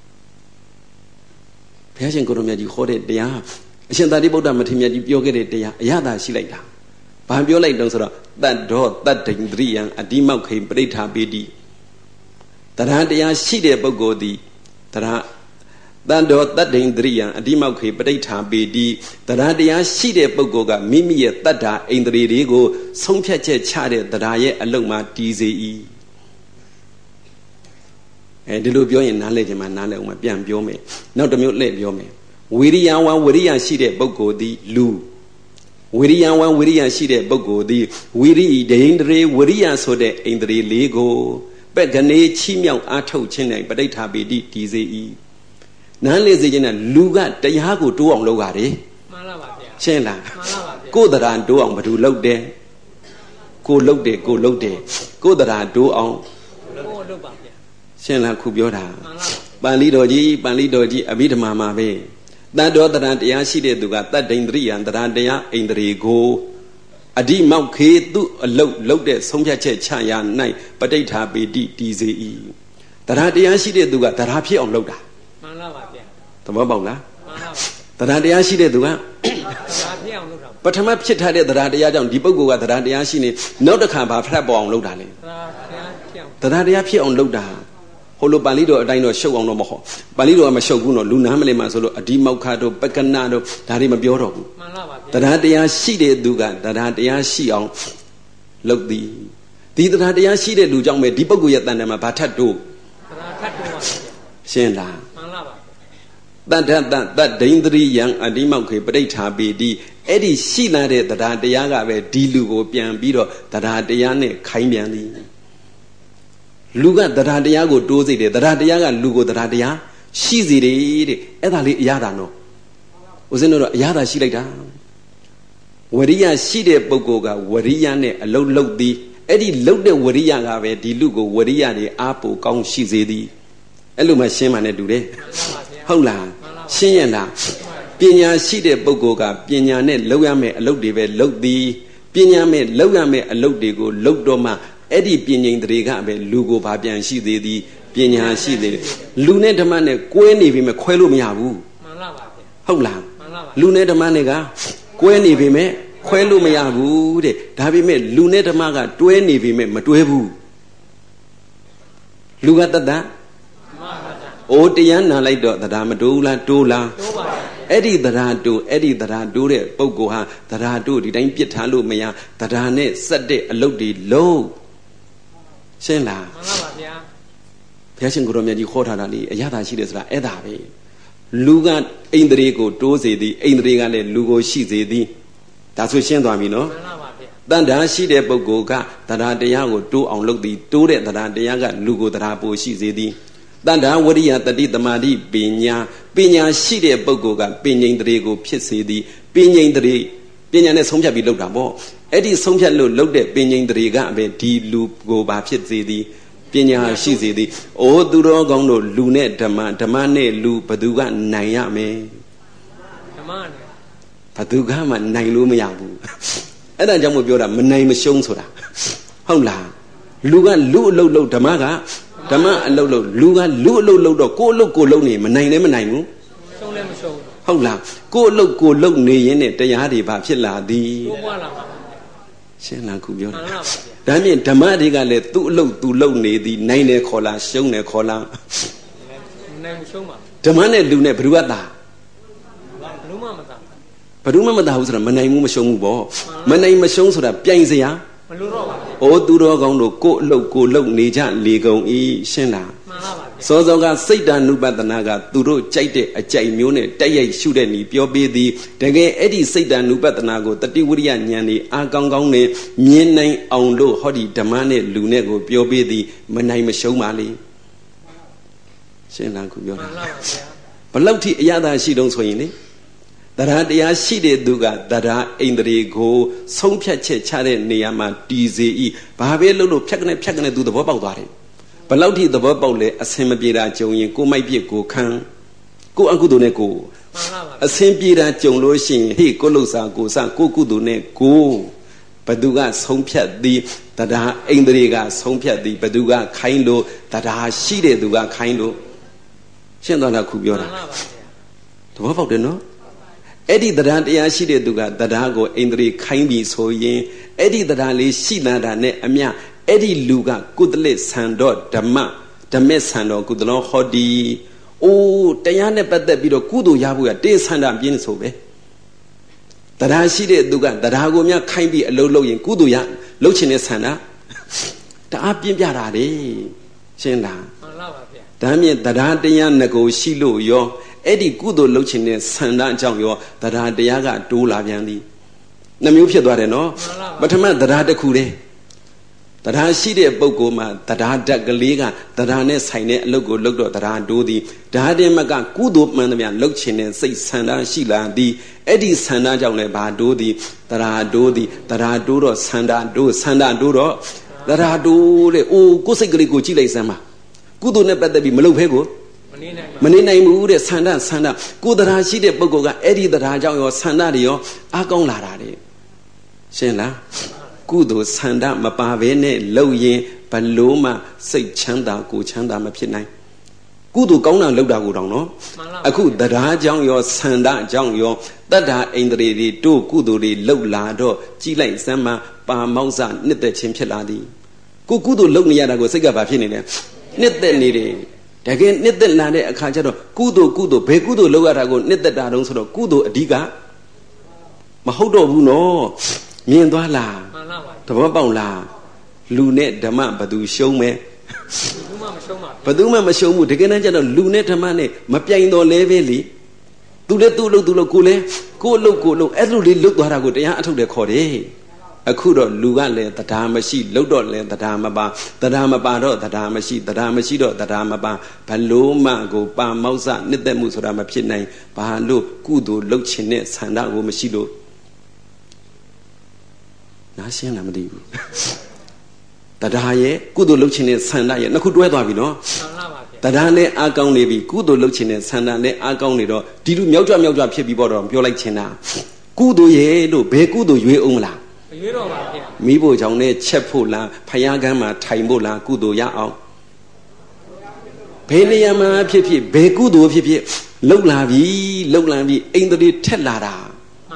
ဘုရားရှင်ကိုရမြတ်ကြီးဟောတဲ့တရားအရှင်သာရိပုတ္တမထေရမြတ်ကြီးပြောခဲ့တဲ့တရားအရသာရှိလိုက်တာဘာပြောလိုက်တော့ဆိုတော့တတ္တောတတ္တိန္ဒရိယံအတိမောက်ခိပရိဋ္ဌာပေတိတရားတရားရှိတဲ့ပုဂ္ဂိုလ်သည်တရားတတ္တောတတ္တိန္ဒရိယံအတိမောက်ခိပရိဋ္ဌာပေတိတရားတရားရှိတဲ့ပုဂ္ဂိုလ်ကမိမိရဲ့တတ္တာဣန္ဒြေတွေကိုဆုံးဖြတ်ချက်ချတဲ့တရားရဲ့အလုံးမှာတည်စေ၏ဒီလိုပြောရင်နားလည်ခြင်းမှာနားလည်အောင်ပြန်ပြောမယ်နောက်တစ်မျိုးလှည့်ပြောမယ်ဝိရိယဝံဝိရိယရှိတဲ့ပုဂ္ဂိုလ်သည်လူဝိရိယဝံဝိရိယရှိတဲ့ပုဂ္ဂိုလ်သည်ဝိရိဒိန္ဒြေဝိရိယဆိုတဲ့ဣန္ဒြေလေးကိုပက်ကနေချီးမြှောက်အားထုတ်ခြင်းနဲ့ပဋိဋ္ဌာပေတိတည်စေ၏နားလေစေခြင်းနဲ့လူကတရားကိုတိုးအောင်လုပ်ရတယ်မှန်လားပါဗျာရှင်းလားမှန်လားပါဗျာကိုယ်တရားတိုးအောင်ဘယ်သူလုပ်တယ်ကိုလုပ်တယ်ကိုယ်တရားတိုးအောင်ကိုလုပ်ပါဗျာရှင်းလားခုပြောတာမှန်လားပန္လိတော်ကြီးအဘိဓမ္မာမှာပဲတတ္တောတရံတရားရှိတဲ့သူကတတ္တိန္ဒရိယံတရားတရားဣန္ဒြေကိုအဓိမောက်ခေသူအလုတ်တဲ့ဆုံးဖြတ်ချက်ချရာ၌ပဋိဋ္ဌာပေတိတည်စေ၏တရားတရားရှိတဲ့သူကတရားဖြစ်အောင်လုပ်တာမှန်လားပါဗျာသဘောပေါက်လားမှန်လားတရားတရားရှိတဲ့သူကတရားဖြစ်အောင်လုပ်တာပထမဖြစ်ထားတဲ့တရားတရားကြောင့်ဒီပုဂ္ဂိုလ်ကတရားတရားရှိနေနောက်တစ်ခါဘာဖတ်ပေါ်အောင်လုပ်တာလဲတရားတရားဖြစ်အောင်လုပ်တာဟိုလိုပါဠိတော်အတိုင်းတော့ရှုပ်အောင်တော့မဟုတ်ပါဠိတော်ကမရှုပ်ဘူးနော်လူနားမလဲမှဆိုလို့အဒီမောက္ခတို့ပက္ကနာတို့ဒါတွေမပြောတော့ဘူးမှန်လားပါဗျာတရားတရားရှိတဲ့သူကတရားတရားရှိအောင်လုပ်သည်ဒီတရားတရားရှိတဲ့လူကြောင့်ပဲဒီပုဂ္ဂိုလ်ရဲ့တန်တမှာဘာထတ်တို့တရားထတ်တို့ပါဗျာရှင်းလားမှန်လားပါတတ္ထတတ္ဒိန္ဒရိယံအတိမောက္ခေပဋိဋ္ဌာပေတိအဲ့ဒီရှိလာတဲ့တရားတရားကပဲဒီလူကိုပြန်ပြီးတော့တရားတရားနဲ့ခိုင်းပြန်သည်လူကတရားတရားကိုတိုးစေတယ်တရားတရားကလူကိုတရားတရားရှိစေတယ်တဲ့အဲ့ဒါလေးအရသာနော်ဦးဇင်းတို့တော့အရသာရှိလိုက်တာဝရိယရှိတဲ့ပုဂ္ဂိုလ်ကဝရိယနဲ့အလုံးလုံးသည်အဲ့ဒီလုံးတဲ့ဝရိယကပဲဒီလူကိုဝရိယတွေအားပိုကောင်းရှိစေသည်အဲ့လိုမှရှင်းမှနဲ့တူတယ်ဟုတ်လားရှင်းရင်လားပညာရှိတဲ့ပုဂ္ဂိုလ်ကပညာနဲ့လောက်ရမယ့်အလုပ်တွေပဲလုပ်သည်ပညာမဲ့လောက်ရမယ့်အလုပ်တွေကိုလုပ်တော့မှအဲ့ဒီပညာတွေကပဲလူကိုဘာပြန်ရှိသေးသည်ပညာရှိသေးတယ်လူနဲ့ဓမ္မနဲ့ကွဲနေပြီမဲ့ခွဲလို့မရဘူးမှန်လားပါဗျာဟုတ်လားမှန်လားပါလူနဲ့ဓမ္မနဲ့ကကွဲနေပြီမဲ့ခွဲလို့မရဘူးတဲ့ဒါပေမဲ့လူနဲ့ဓမ္မကတွဲနေပြီမဲ့မတွဲဘူးလူကတတ်တာအိုးတရားနာလိုက်တော့တရားမတိုးလားတိုးလားတိုးပါဗျာအဲ့ဒီတရားတိုးတဲ့ပုဂ္ဂိုလ်ဟာတရားတိုးဒီတိုင်းပြစ်ထားလို့မရတရားနဲ့စက်တဲ့အလုပ်တွေလုံးရှင်းလားမှန်ပါဗျာဘုရားရှင်ကိုရောမြတ်ကြီးခေါ်ထားတာလေအရသာရှိတယ်ဆိုတာအဲ့ဒါပဲလူကအိန္ဒြေကိုတိုးစေသည်အိန္ဒြေကလည်းလူကိုရှိစေသည်ဒါဆိုရှင်းသွားပြီနော်မှန်ပါဗျာတန်တာရှိတဲ့ပုဂ္ဂိုလ်ကတရားတရားကိုတိုးအောင်လုပ်သည်တိုးတဲ့တရားတရားကလူကိုတရားပိုရှိစေသည်တန်တာဝရိယတတိသမာဓိပညာရှိတဲ့ပုဂ္ဂိုလ်ကပညာတရေကိုဖြစ်စေသည်ပညာတရေပညာနဲ့ဆုံးဖြတ်ပြီးလုပ်တာပေါ့အဲ့ဒီဆုံးဖြတ်လို့လုပ်တဲ့ပညာတရေကအပဲဒီလူကိုပါဖြစ်စေသည်ပညာရှိစေသည်အိုးသူတော်ကောင်းတို့လူနဲ့ဓမ္မနဲ့လူဘသူကနိုင်ရမယ်ဓမ္မနဲ့ဘသူကမှနိုင်လို့မရဘူးအဲ့ဒါကြောင့်မို့ပြောတာမနိုင်မရှုံးဆိုတာဟုတ်လားလူကလူအလုပ်လုပ်ဓမ္မကဓမ္မအလုပ်လုပ်လူကလူအလုပ်လုပ်တော့ကိုယ်အလုပ်ကိုလုပ်နေမနိုင်လည်းမနိုင်ဘူးရှုံးလည်းမရှုံးဟုတ်လားကိုယ်အလုပ်ကိုလုပ်နေရင်နဲ့တရားတွေဘာဖြစ်လာသည်တိုးပွားလာပါရှင်းလားခုပြောတာဒါမြင်ဓမ္မတွေကလည်းသူ့အလုပ်သူလုပ်နေသည်နိုင်တယ်ခေါ်လားရှုံးတယ်ခေါ်လားနိုင်မရှုံးပါဓမ္မနဲ့လူနဲ့ဘယ်သူကသာဘယ်သူမှမသာဘူးဆိုတာမနိုင်ဘူးမရှုံးဘူးပေါ့မနိုင်မရှုံးဆိုတာပြိုင်စရာမလိုတော့ပါဘူး။အိုးသူတော်ကောင်းတို့ကိုယ်အလုပ်ကိုလုပ်နေကြလေကုန်၏ရှင်းလားမှန်ပါပါစောစောကစိတ်တ ानु ပတနာကသူတို့ကြိုက်တဲ့အကြိုက်မျိုးနဲ့တိုက်ရိုက်ရှုတဲ့နီပြောပေးသည်တကယ်အဲ့ဒီစိတ်တ ानु ပတနာကိုတတိဝိရိယဉာဏ်นี่အာကောင်းကောင်းနဲ့မြင်နိုင်အောင်လို့ဟောဒီဓမ္မနဲ့လူနဲ့ကိုပြောပေးသည်မနိုင်မရှုံးပါလေရှင်းလားခုပြောတာမှန်ပါပါဗျာဘလောက်ထိအရသာရှိတုံးဆိုရင်လေတရားတရားရှိတဲ့သူကတရားအိန္ဒြေကိုဆုံးဖြတ်ချက်ချတဲ့နေရာမှာတည်စေ၏ဘာပဲလုပ်လို့ဖြတ်ကနေသူသဘောပေါက်သွားတယ်ဘလောက်ထိသဘောပေါက်လဲအစင်မပြေတာကြုံရင်ကိုမိုက်ပြစ်ကိုခံကိုအကုသိုလ်နဲ့ကိုအစင်ပြေတာကြုံလို့ရှိရင်ဟေ့ကိုလှုပ်စာကိုစကိုကုသိုလ်နဲ့ကိုဘသူကဆုံးဖြတ်သည်တရားအိန္ဒြေကဆုံးဖြတ်သည်ဘသူကခိုင်းလို့တရားရှိတဲ့သူကခိုင်းလို့ရှင်းသွားတာခုပြောတာသဘောပေါက်တယ်နော်အဲ့ဒီတရားတရားရှိတဲ့သူကတရားကိုအိန္ဒြေခိုင်းပြီးဆိုရင်အဲ့ဒီတရားလေးရှိလာတာနဲ့အမျှအဲ့ဒီလူကကုသလဆန္ဒောဓမ္မဆန္ဒောကုသလောဟောတိအိုးတရားနဲ့ပတ်သက်ပြီးတော့ကုသိုလ်ရဖို့ကတေဆန္ဒပြင်းဆိုပဲတရားရှိတဲ့သူကတရားကိုများခိုင်းပြီးအလုပ်လုပ်ရင်ကုသိုလ်ရလုပ်ချင်တဲ့ဆန္ဒတအားပြင်းပြတာလေရှင်းလားမှန်ပါပါဗျာဒါမြင်တရားတရားငကိုရှိလို့ရောအဲ့ဒီကုသိုလ်လုပ်ခြင်းနဲ့ဆန္ဒအကြောင်းရောတရားတရားကတိုးလာပြန်သည်နှမျိုးဖြစ်သွားတယ်နော်ပထမတရားတစ်ခုတည်းတရားရှိတဲ့ပုဂ္ဂိုလ်မှာတရားဓာတ်ကလေးကတရားနဲ့ဆိုင်တဲ့အလုပ်ကိုလုပ်တော့တရားတိုးသည်ဒါတည်းမကကုသိုလ်မှန်သမျှလုပ်ခြင်းနဲ့စိတ်ဆန္ဒရှိလာသည်အဲ့ဒီဆန္ဒကြောင့်လည်းဘာတိုးသည်တရားတိုးသည်တရားတိုးတော့ဆန္ဒတိုးတော့တရားတိုးလေအိုးကိုယ်စိတ်ကလေးကိုကြည့်လိုက်စမ်းပါကုသိုလ်နဲ့ပတ်သက်ပြီးမလုပ်ဖဲကိုမနေနိုင်ဘူးတဲ့ဆန္ဒကိုယ်တရားရှိတဲ့ပုဂ္ဂိုလ်ကအဲ့ဒီတရားကြောင့်ရောဆန္ဒတွေရောအားကောင်းလာတာတဲ့ရှင်းလားကုသိုလ်ဆန္ဒမပါဘဲနဲ့လုပ်ရင်ဘလို့မှစိတ်ချမ်းသာကိုချမ်းသာမဖြစ်နိုင်ကုသိုလ်ကောင်းတာလုပ်တာကိုတောင်နော်အခုတရားကြောင့်ရောဆန္ဒကြောင့်ရောတတ္တာအိန္ဒြေတွေတို့ကုသိုလ်တွေလှုပ်လာတော့ကြည်လိုက်စမ်းမှပါမောက္ခနှစ်သက်ခြင်းဖြစ်လာသည်ကိုကုသိုလ်လုပ်နေရတာကိုစိတ်ကဘာဖြစ်နေလဲနှစ်သက်နေတယ်တကယ်နှစ်သက်လာတဲ့အခါကျတော့ကုသိုလ်ဘယ်ကုသိုလ်လုပ်ရတာကိုနှစ်သက်တာတုံးဆိုတော့ကုသိုလ်အဓိကမဟုတ်တော့ဘူးနော်မြင်သွားလားမှန်ပါပါသဘောပေါက်လားလူနဲ့ဓမ္မဘသူရှုံးမယ်ဘသူမှမရှုံးဘူးတကယ်တမ်းကျတော့လူနဲ့ဓမ္မနဲ့မပြိုင်တော်လဲပဲလေသူလည်းသူ့လုပ်ကိုလည်းကိုယ်လုပ်အဲ့လိုလေးလုပ်သွားတာကိုတရားအထုတ်တယ်ခေါ်တယ်အခုတော့လူကလည်းတရားမရှိလုပ်တော့လည်းတရားမပါတော့တရားမရှိတော့တရားမပါဘလို့မှကိုပါမောက္ခနှစ်သက်မှုဆိုတာမဖြစ်နိုင်ဘာလို့ကုသိုလ်လုပ်ခြင်းနဲ့ဆန္ဒကိုမရှိလို့နားရှင်းလားမသိဘူးတရားရဲ့ကုသိုလ်လုပ်ခြင်းနဲ့ဆန္ဒရဲ့နှစ်ခုတွဲသွားပြီနော်မှန်ပါပါဗျာတရားနဲ့အားကောင်းနေပြီကုသိုလ်လုပ်ခြင်းနဲ့ဆန္ဒနဲ့အားကောင်းနေတော့ဒီလိုမြောက်ကြဖြစ်ပြီးတော့ပြောလိုက်ချင်တာကုသိုလ်ရဲ့လို့ဘယ်ကုသိုလ်ရွေးအောင်မလားမရွေးတော့ပါဗျာမိဖို့ကြောင့်နဲ့ချက်ဖို့လားဖယားကမ်းမှာထိုင်ဖို့လားကုသိုလ်ရအောင်ဘယ်နေရာမှာဖြစ်ဘယ်ကုသိုလ်ဖြစ်လှုပ်လာပြီအိန္ဒြေထက်လာတာမှန်ပါပါ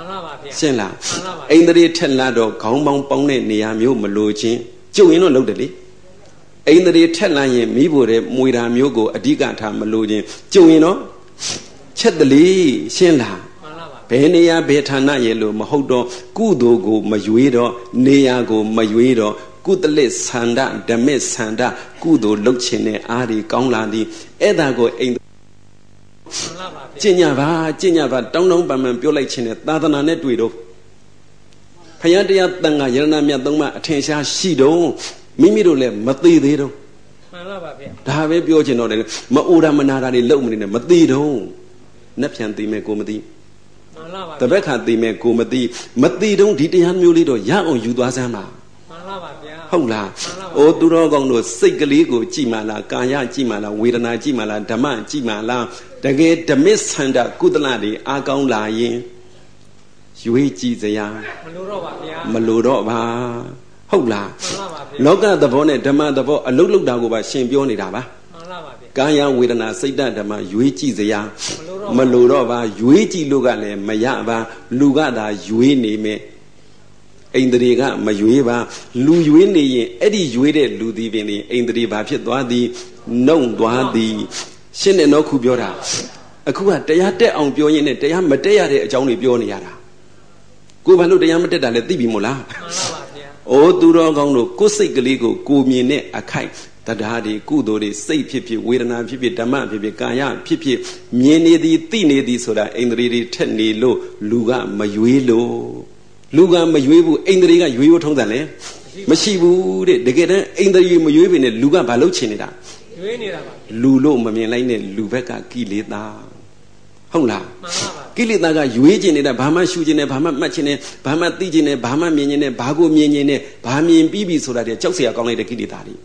ရှင်းလားအိန္ဒြေထက်လာတော့ခေါင်းပေါင်းပေါင်းတဲ့နေရာမျိုးမလိုချင်းကျုပ်ရင်တော့လုပ်တယ်လေအိန္ဒြေထက်လာရင်မိဖို့တဲ့မွေတာမျိုးကိုအဓိကထားမလိုချင်းကျုံရင်တော့ချက်တလေရှင်းလားဘယ်နေရာဘယ်ဌာနရဲ့လို့မဟုတ်တော့ကုသိုလ်ကိုမရွေးတော့နေရာကိုမရွေးတော့ကုသလစ်ဆန္ဒဓမ္မဆန္ဒကုသိုလ်လုပ်ခြင်းနဲ့အားဒီကောင်းလာသည်အဲ့ဒါကိုအိန္ဒြေကျင့်ကြပါတောင်းတောင်းပန်ပန်ပြောလိုက်ခြင်းနဲ့သာသနာနဲ့တွေ့တော့ဖယားတရားတန်ခါယရဏမြတ်သုံးပါအထင်ရှားရှိတော့မိမိတို့လည်းမသေးသေးတော့မှန်ပါပါဗျာဒါပဲပြောချင်တော့တယ်မအိုတာမနာတာတွေလုံးမနေနဲ့မသေးတော့နှက်ပြန်သိမဲ့ကိုမသိမှန်ပါပါတပည့်ခါသိမဲ့ကိုမသိမသိတော့ဒီတရားမျိုးလေးတော့ရအောင်ယူသွားစမ်းပါမှန်ပါပါဗျာဟုတ်လားအိုးသူတော်ကောင်းတို့စိတ်ကလေးကိုကြည်မှလားကာယကြည်မှလားဝေဒနာကြည်မှလားဓမ္မကြည်မှလားတကယ်ဓမ္မဆန္ဒကုသလတွေအားကောင်းလာရင်ရွေးကြည့်စရာမလိုတော့ပါဗျာမလိုတော့ပါဟုတ်လားမှန်ပါပါဗျာလောကသဘောနဲ့ဓမ္မသဘောအလုတ်လုတ်တာကိုပါရှင်ပြောနေတာပါမှန်ပါပါဗျာကာယဝေဒနာစိတ်ဓမ္မရွေးကြည့်စရာမလိုတော့ပါရွေးကြည့်လို့ကလည်းမရပါလူကသာရွေးနေမယ်အိန္ဒြေကမရွေးပါလူရွေးနေရင်အဲ့ဒီရွေးတဲ့လူသည်ပင်အိန္ဒြေဘာဖြစ်သွားသည်နှုံသွားသည်ရှင်းတဲ့တော့ခုပြောတာအခုကတရားတက်အောင်ပြောရင်နဲ့တရားမတက်ရတဲ့အကြောင်းတွေပြောနေရတာကိုဘာလို့တရားမတက်တာလဲသိပြီမို့လားမှန်ပါပါဗျာအိုးသူတော်ကောင်းတို့ကိုယ်စိတ်ကလေးကိုကိုမြင်တဲ့အခိုက်တရားတွေကုသိုလ်တွေစိတ်ဖြစ်ဖြစ်ဝေဒနာဖြစ်ဖြစ်ဓမ္မဖြစ်ဖြစ်ကာယဖြစ်ဖြစ်မြင်နေသည်သိနေသည်ဆိုတာအိန္ဒြေတွေထက်နေလို့လူကမရွေးလို့လူကမရွေးဘူးအိန္ဒြေကရွေးဖို့ထုံးတယ်လေမရှိဘူးတဲ့တကယ်တမ်းအိန္ဒြေမရွေးဘဲနဲ့လူကဘာလုပ်ချင်နေတာရွေးနေတာပါလူလို့မမြင်လိုက်နဲ့လူဘက်ကကိလေသာဟုတ်လားမှန်ပါပါကိလေသာကရွေးကျင်နေတာဘာမှရှုကျင်နေဘာမှမှတ်ကျင်နေဘာမှသိကျင်နေဘာမှမြင်ကျင်နေဘာကိုမြင်ကျင်နေဘာမြင်ပြီးပြီဆိုတာတည်းကြောက်เสียကောင်းလိုက်တဲ့ကိလေသာတွေ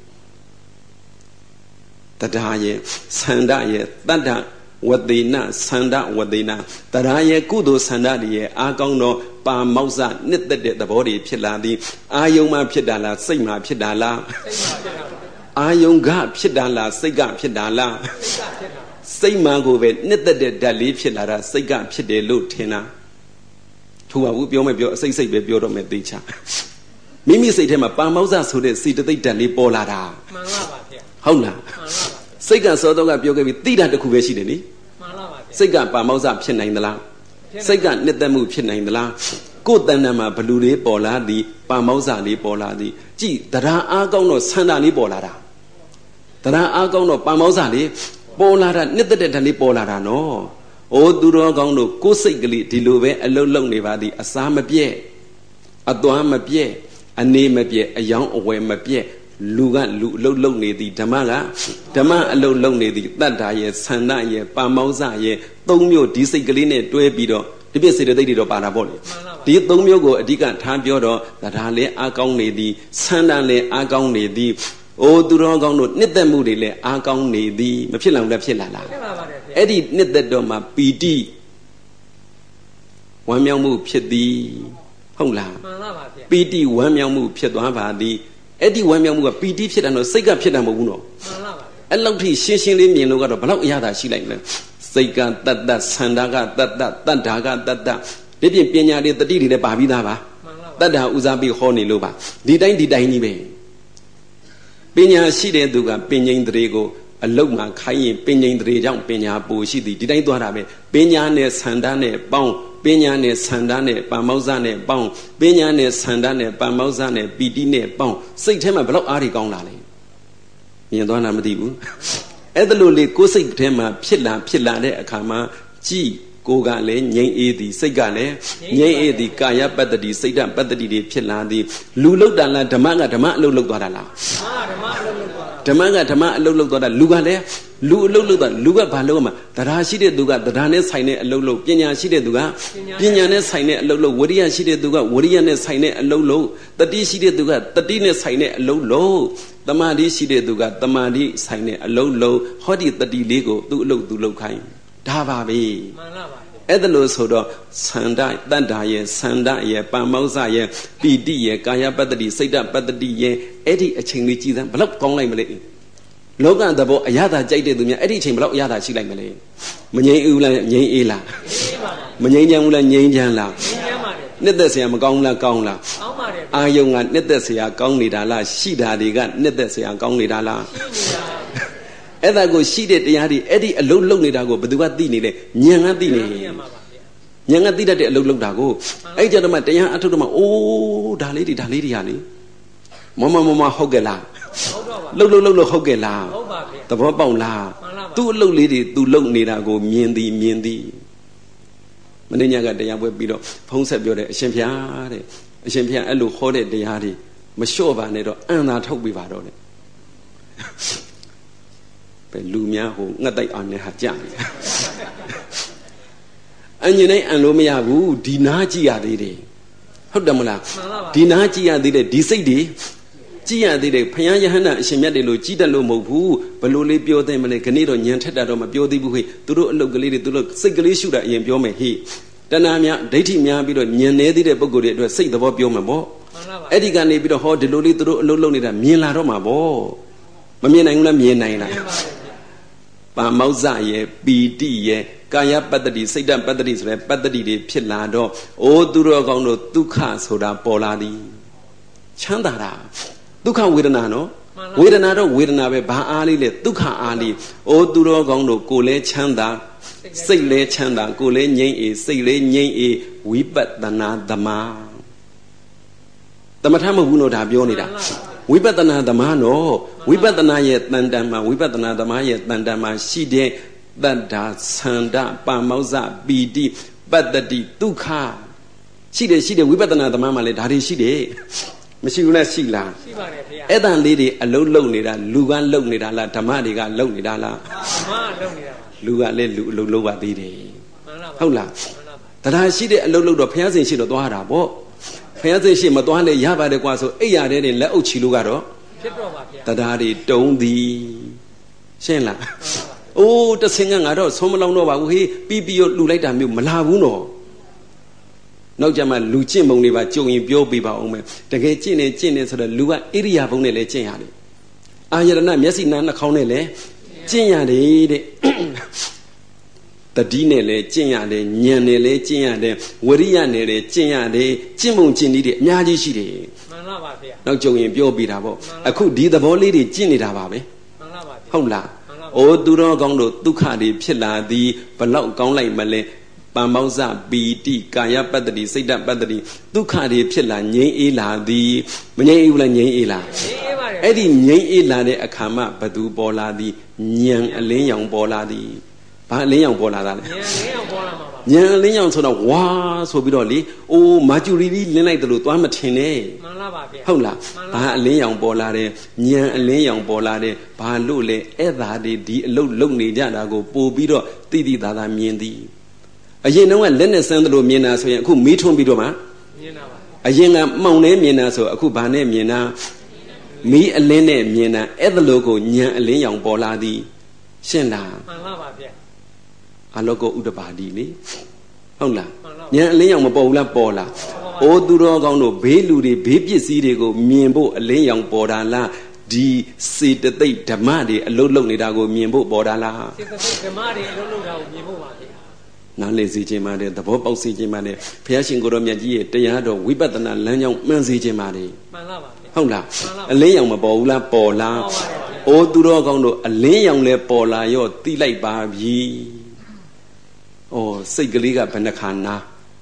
တရားရဲ့ဆန္ဒရဲ့တတ္တဝတိနဆန္ဒဝတိနတရားရဲ့ကုသိုလ်ဆန္ဒတွေရဲ့အာကောင်းသောပါမောက္ခနှစ်သက်တဲ့သဘောတွေဖြစ်လာသည်အာယုံမှဖြစ်တာလားစိတ်မှဖြစ်တာလားအာယုံကဖြစ်တာလားစိတ်ကဖြစ်တာလားစိတ်မှန်ကိုပဲနှစ်သက်တဲ့ဓာတ်လေးဖြစ်လာတာစိတ်ကဖြစ်တယ်လို့ထင်တာထူပါဘူးပြောမယ်ပြောအစိတ်ပဲပြောတော့မယ်သိချာမိမိစိတ်ထဲမှာပါမောက္ခဆိုတဲ့စိတ်တိတ်ဓာတ်လေးပေါ်လာတာမှန်ပါပါဗျာဟုတ်လားမှန်ပါပါစိတ်ကစောတော့ကပြောခဲ့ပြီးတိတာတစ်ခုပဲရှိတယ်နိမှန်ပါပါဗျာစိတ်ကပါမောက္ခဖြစ်နိုင်သလားစိတ်ကနှစ်သက်မှုဖြစ်နိုင်သလားကိုယ်တဏ္ဍာမှာဘလူလေးပေါ်လာသည်ပါမောက္ခလေးပေါ်လာသည်ကြည်တရားအားကောင်းတော့ဆန္ဒလေးပေါ်လာတာတရားအားကောင်းတော့ပါမောက္ခလေးပေါ်လာတာနှစ်သက်တဲ့ဓာတ်လေးပေါ်လာတာနော်။အိုးသူတော်ကောင်းတို့ကိုယ်စိတ်ကလေးဒီလိုပဲအလုံးလုံးနေပါသည်အစားမပြည့်အသွားမပြည့်အနေမပြည့်အယောင်အဝယ်မပြည့်လူကလူအလုံးလုံးနေသည်ဓမ္မကဓမ္မအလုံးလုံးနေသည်တတ္တာရဲ့ဆန္ဒရဲ့ပါမောက္ခရဲ့သုံးမျိုးဒီစိတ်ကလေးနဲ့တွဲပြီးတော့ဒီပြည့်စေတသိက်တွေတော့ပါတာပေါ့လေဒီသုံးမျိုးကိုအဓိကထားပြောတော့တရားလည်းအားကောင်းနေသည်ဆန္ဒလည်းအားကောင်းနေသည်အိုးသူတော်ကောင်းတို့နှစ်သက်မှုတွေလည်းအားကောင်းနေသည်မဖြစ်လောင်လည်းဖြစ်လာလားဖြစ်ပါပါတယ်ဗျာအဲ့ဒီနှစ်သက်တော့မှပီတိဝမ်းမြောက်မှုဖြစ်သည်ဟုတ်လားမှန်ပါပါဗျာပီတိဝမ်းမြောက်မှုဖြစ်သွားပါသည်အဲ့ဒီဝမ်းမြောက်မှုကပီတိဖြစ်တယ်တော့စိတ်ကဖြစ်တာမဟုတ်ဘူးနော်မှန်ပါပါအဲ့လောက်ထိရှင်းရှင်းလေးမြင်လို့ကတော့ဘလောက်အရသာရှိလိုက်လဲစိတ်ကတတ္တဆန္ဒကတတ္တတတ္တာကတတ္တဒီပြင်ပညာတွေတတိတွေလည်းပါပြီးသားပါတတ္တာဥစားပြီးဟောနေလို့ပါဒီတိုင်းကြီးပဲပညာရှိတဲ့သူကပင်ငိမ့်တရေကိုအလုတ်မှာခိုင်းရင်ပင်ငိမ့်တရေကြောင့်ပညာပိုရှိသည်ဒီတိုင်းသွားတာပဲပညာနဲ့ဆန္ဒနဲ့ပေါင်းပညာနဲ့ဆန္ဒနဲ့ပါမောက္ခနဲ့ပေါင်းပညာနဲ့ဆန္ဒနဲ့ပါမောက္ခနဲ့ပီတိနဲ့ပေါင်းစိတ်ထဲမှာဘလောက်အားတွေကောင်းလာလဲမြင်သွားတာမသိဘူးအဲ့ဒါလို့လေကိုယ်စိတ်ထဲမှာဖြစ်လာတဲ့အခါမှာကြည်ကိုယ်ကလည်းငြိမ်အေးသည်စိတ်ကလည်းငြိမ်အေးသည်ကာယပတ္တိစိတ်ဓာတ်ပတ္တိတွေဖြစ်လာသည်လူလုတ်တာလားဓမ္မကဓမ္မအလုတ်လုတ်သွားတာလားဓမ္မအလုတ်လုတ်သွားဓမ္မကဓမ္မအလုတ်လုတ်သွားတာလူကလည်းလူအလုတ်လုတ်သွားလူကဘာလုပ်မှာတရားရှိတဲ့သူကတရားနဲ့ဆိုင်တဲ့အလုတ်လုတ်ပညာရှိတဲ့သူကပညာနဲ့ဆိုင်တဲ့အလုတ်လုတ်ဝိရိယရှိတဲ့သူကဝိရိယနဲ့ဆိုင်တဲ့အလုတ်လုတ်တတိရှိတဲ့သူကတတိနဲ့ဆိုင်တဲ့အလုတ်လုတ်တမာတိရှိတဲ့သူကတမာတိဆိုင်တဲ့အလုတ်လုတ်ဟောဒီတတိလေးကိုသူ့အလုတ်သူလုတ်ခိုင်းဒါပါပဲမှန်ပါပါအဲ့ဒါလို့ဆိုတော့ဆန္ဒတတ္တာရဲ့ဆန္ဒရဲ့ပါမောက္ခရဲ့ပီတိရဲ့ကာယပတ္တိစိတ်ဓာတ်ပတ္တိရဲ့အဲ့ဒီအချိန်လေးကြည်စမ်းဘလောက်ကောင်းလိုက်မလဲလောကသဘောအရသာကြိုက်တဲ့သူများအဲ့ဒီအချိန်ဘလောက်အရသာရှိလိုက်မလဲမငြိမ်ဘူးလားငြိမ်အေးလားမငြိမ်ချမ်းဘူးလားငြိမ်ချမ်းလားငြိမ်ချမ်းပါတယ်နှစ်သက်เสียမကောင်းလားကောင်းလားကောင်းပါတယ်ဗျာအာယုံကနှစ်သက်เสียကောင်းနေတာလားရှိတာတွေကနှစ်သက်เสียကောင်းနေတာလားရှိနေတာအဲ့ဒါကိုရှိတဲ့တရားတွေအဲ့ဒီအလုံးလုံးနေတာကိုဘယ်သူကသိနေလဲဉာဏ်ကသိနေသိရမှာပါဗျာဉာဏ်ကသိတတ်တဲ့အလုံးလုံးတာကိုအဲ့ကြတော့မှတရားအထုတ်တော့မှအိုးဒါလေးတွေဟာလေမဟုတ်ကဲ့လားဟုတ်တော့ပါလှုပ်ဟုတ်ကဲ့လားဟုတ်ပါဗျာသဘောပေါက်လားမှန်ပါပါသူ့အလုပ်လေးတွေသူလုပ်နေတာကိုမြင်သည်မင်းညကတရားပွဲပြီးတော့ဖုံးဆက်ပြောတယ်အရှင်ဖျားတဲ့အရှင်ဖျားအဲ့လိုဟောတဲ့တရားတွေမလျှော့ပါနဲ့တော့အံသာထုတ်ပြပါတော့တဲ့ပဲလူများဟိုငှက်တိုက်အောင်နဲ့ဟာကြနေအညင်နိုင်အံလို့မရဘူးဒီနာကြည့်ရသေးတယ်ဟုတ်တယ်မလားမှန်ပါပါဒီနာကြည့်ရသေးတယ်ဒီစိတ်တွေကြည့်ရသေးတယ်ဖယားယဟန္တာအရှင်မြတ်တွေလို့ကြည်တတ်လို့မဟုတ်ဘူးဘလို့လေးပြောသိမလဲခဏတော့ညံထက်တာတော့မပြောသေးဘူးဟေ့သူတို့အလုတ်ကလေးတွေသူတို့စိတ်ကလေးရှုတာအရင်ပြောမယ်ဟေ့တဏှာများဒိဋ္ဌိများပြီးတော့ညံနေသေးတဲ့ပုဂ္ဂိုလ်တွေအတွက်စိတ်သဘောပြောမှာပေါ့မှန်ပါပါအဲ့ဒီကနေပြီးတော့ဟောဒီလိုလေးသူတို့အလုတ်လုပ်နေတာမြင်လာတော့မှာပေါ့မမြင်နိုင်ဘူးလားမြင်နိုင်လားမြင်ပါတယ်ဗျာပါမောဇ္ဇရဲ့ပီတိရဲ့ကာယပတ္တိစိတ်တပတ္တိဆိုတဲ့ပတ္တိတွေဖြစ်လာတော့အိုးသူတော်ကောင်းတို့ဒုက္ခဆိုတာပေါ်လာသည်ချမ်းသာတာဒုက္ခဝေဒနာနော်ဝေဒနာတော့ဝေဒနာပဲဘာအားလေးလဲဒုက္ခအားလေးအိုးသူတော်ကောင်းတို့ကိုယ်လဲချမ်းသာစိတ်လဲချမ်းသာကိုယ်လဲငြိမ့်အေးစိတ်လဲငြိမ့်အေးဝိပဿနာသမာသမထမဟုတ်ဘူးနော်ဒါပြောနေတာဝိပဿနာသမားနော်ဝိပဿနာရဲ့တန်တန်မှာဝိပဿနာသမားရဲ့တန်တန်မှာရှိတဲ့တတ္တာသန္တာပါမောဇ္ဇပီတိပတ္တိဒုက္ခရှိတယ်ဝိပဿနာသမားမှာလည်းဒါတွေရှိတယ်မရှိဘူးလားရှိလားရှိပါတယ်ဗျာအဲ့တန်လေးတွေအလုံးလုံးနေတာလူကလုံနေတာလားဓမ္မတွေကလုံနေတာလားဓမ္မလုံးနေတာပါလူကလည်းလူအလုံးလုံးပါသေးတယ်မှန်ပါပါဟုတ်လားမှန်ပါပါတရားရှိတဲ့အလုံးလုံးတော့ဘုရားရှင်ရှိတော့သွားတာပေါ့ဘုရားရှင်ရှိမသွားလဲရပါတယ်ကွာဆိုအိယာတဲ့တွေလက်အုပ်ချီလို့ကတော့ဖြစ်တော့ပါဗျာတရားတွေတုံးသည်ရှင်းလားအိုးတဆင်ကငါတော့ဆုံးမလောင်တော့ပါဘူးဟေးပြီးလှူလိုက်တာမျိုးမလာဘူးနော်နောက်ကြမှာလူကျင့်ပုံတွေပါကြုံရင်ပြောပြပါအောင်မယ်တကယ်ကျင့်နေဆိုတော့လူကဣရိယာပုနဲ့လည်းကျင့်ရတယ်အာယရဏမျက်စိနားနှာခေါင်းနဲ့လည်းကျင့်ရတယ်တဲ့တတိနဲ့လည်းကျင့်ရတယ်ဉာဏ်နဲ့လည်းကျင့်ရတယ်ဝရိယနဲ့လည်းကျင့်ရတယ်ကျင့်ပုံကျင့်နည်းတွေအများကြီးရှိတယ်မှန်ပါပါဗျာနောက်ကြုံရင်ပြောပြတာပေါ့အခုဒီသဘောလေးတွေကျင့်နေတာပါပဲမှန်ပါပါဗျာဟုတ်လားအိုးသူတော်ကောင်းတို့ဒုက္ခတွေဖြစ်လာသည်ဘလောက်ကောင်းလိုက်မလဲပံမောဇ္ဇပီတိကာယပတ္တိစိတ်တပတ္တိဒုက္ခတွေဖြစ်လာငြိမ်းအေးလာသည်မငြိမ်းအေးဘူးလားငြိမ်းအေးလားအေးပါတယ်အဲ့ဒီငြိမ်းအေးလာတဲ့အခါမှဘသူပေါ်လာသည်ဉာဏ်အလင်းရောင်ပေါ်လာသည်ဘာအလင်းရောင်ပေါ်လာတာလဲဉာဏ်လေးအောင်ပေါ်လာမှာပါဉာဏ်အလင်းရောင်ဆိုတော့ဝါဆိုပြီးတော့လေအိုးမာကျူရီလင်းလိုက်တယ်လို့သွားမထင်နဲ့မှန်ပါပါဗျာဟုတ်လားဘာအလင်းရောင်ပေါ်လာတယ်ဉာဏ်အလင်းရောင်ပေါ်လာတယ်ဘာလို့လဲအဲ့ဒါဒီအလုတ်လုံနေကြတာကိုပို့ပြီးတော့တိတိသာသာမြင်သည်အရင်တော့လက်နဲ့ဆန်းတယ်လို့မြင်တာဆိုရင်အခုမီးထွန်းပြီးတော့မှမြင်တာပါအရင်ကမှောင်နေမြင်တာဆိုအခုဘာနဲ့မြင်တာမီးအလင်းနဲ့မြင်တာအဲ့ဒါလို့ကိုဉာဏ်အလင်းရောင်ပေါ်လာသည်ရှင်းလားမှန်ပါပါဗျာအလောကောဥဒ္ဒပါတိလေဟုတ်လားဉာဏ်အလင်းရောင်မပေါ်ဘူးလားပေါ်လားအိုးသူတော်ကောင်းတို့ဘေးလူတွေဘေးပစ္စည်းတွေကိုမြင်ဖို့အလင်းရောင်ပေါ်တာလားဒီစေတသိက်ဓမ္မတွေအလုံးလုံးနေတာကိုမြင်ဖို့ပေါ်တာလားစေတသိက်ဓမ္မတွေအလုံးလုံးတာကိုမြင်ဖို့ပါဗျာနားလည်စေခြင်းပါတယ်သဘောပေါက်စေခြင်းပါတယ်ဘုရားရှင်ကိုရောမြတ်ကြီးရဲ့တရားတော်ဝိပဿနာလမ်းကြောင်းမှန်စေခြင်းပါတယ်မှန်ပါပါဗျာဟုတ်လားအလင်းရောင်မပေါ်ဘူးလားပေါ်လားပေါ်ပါတယ်ဗျာအိုးသူတော်ကောင်းတို့အလင်းရောင်လဲပေါ်လာရောတိလိုက်ပါပြီဩစိတ်ကလေးကဘယ်နှခါနာ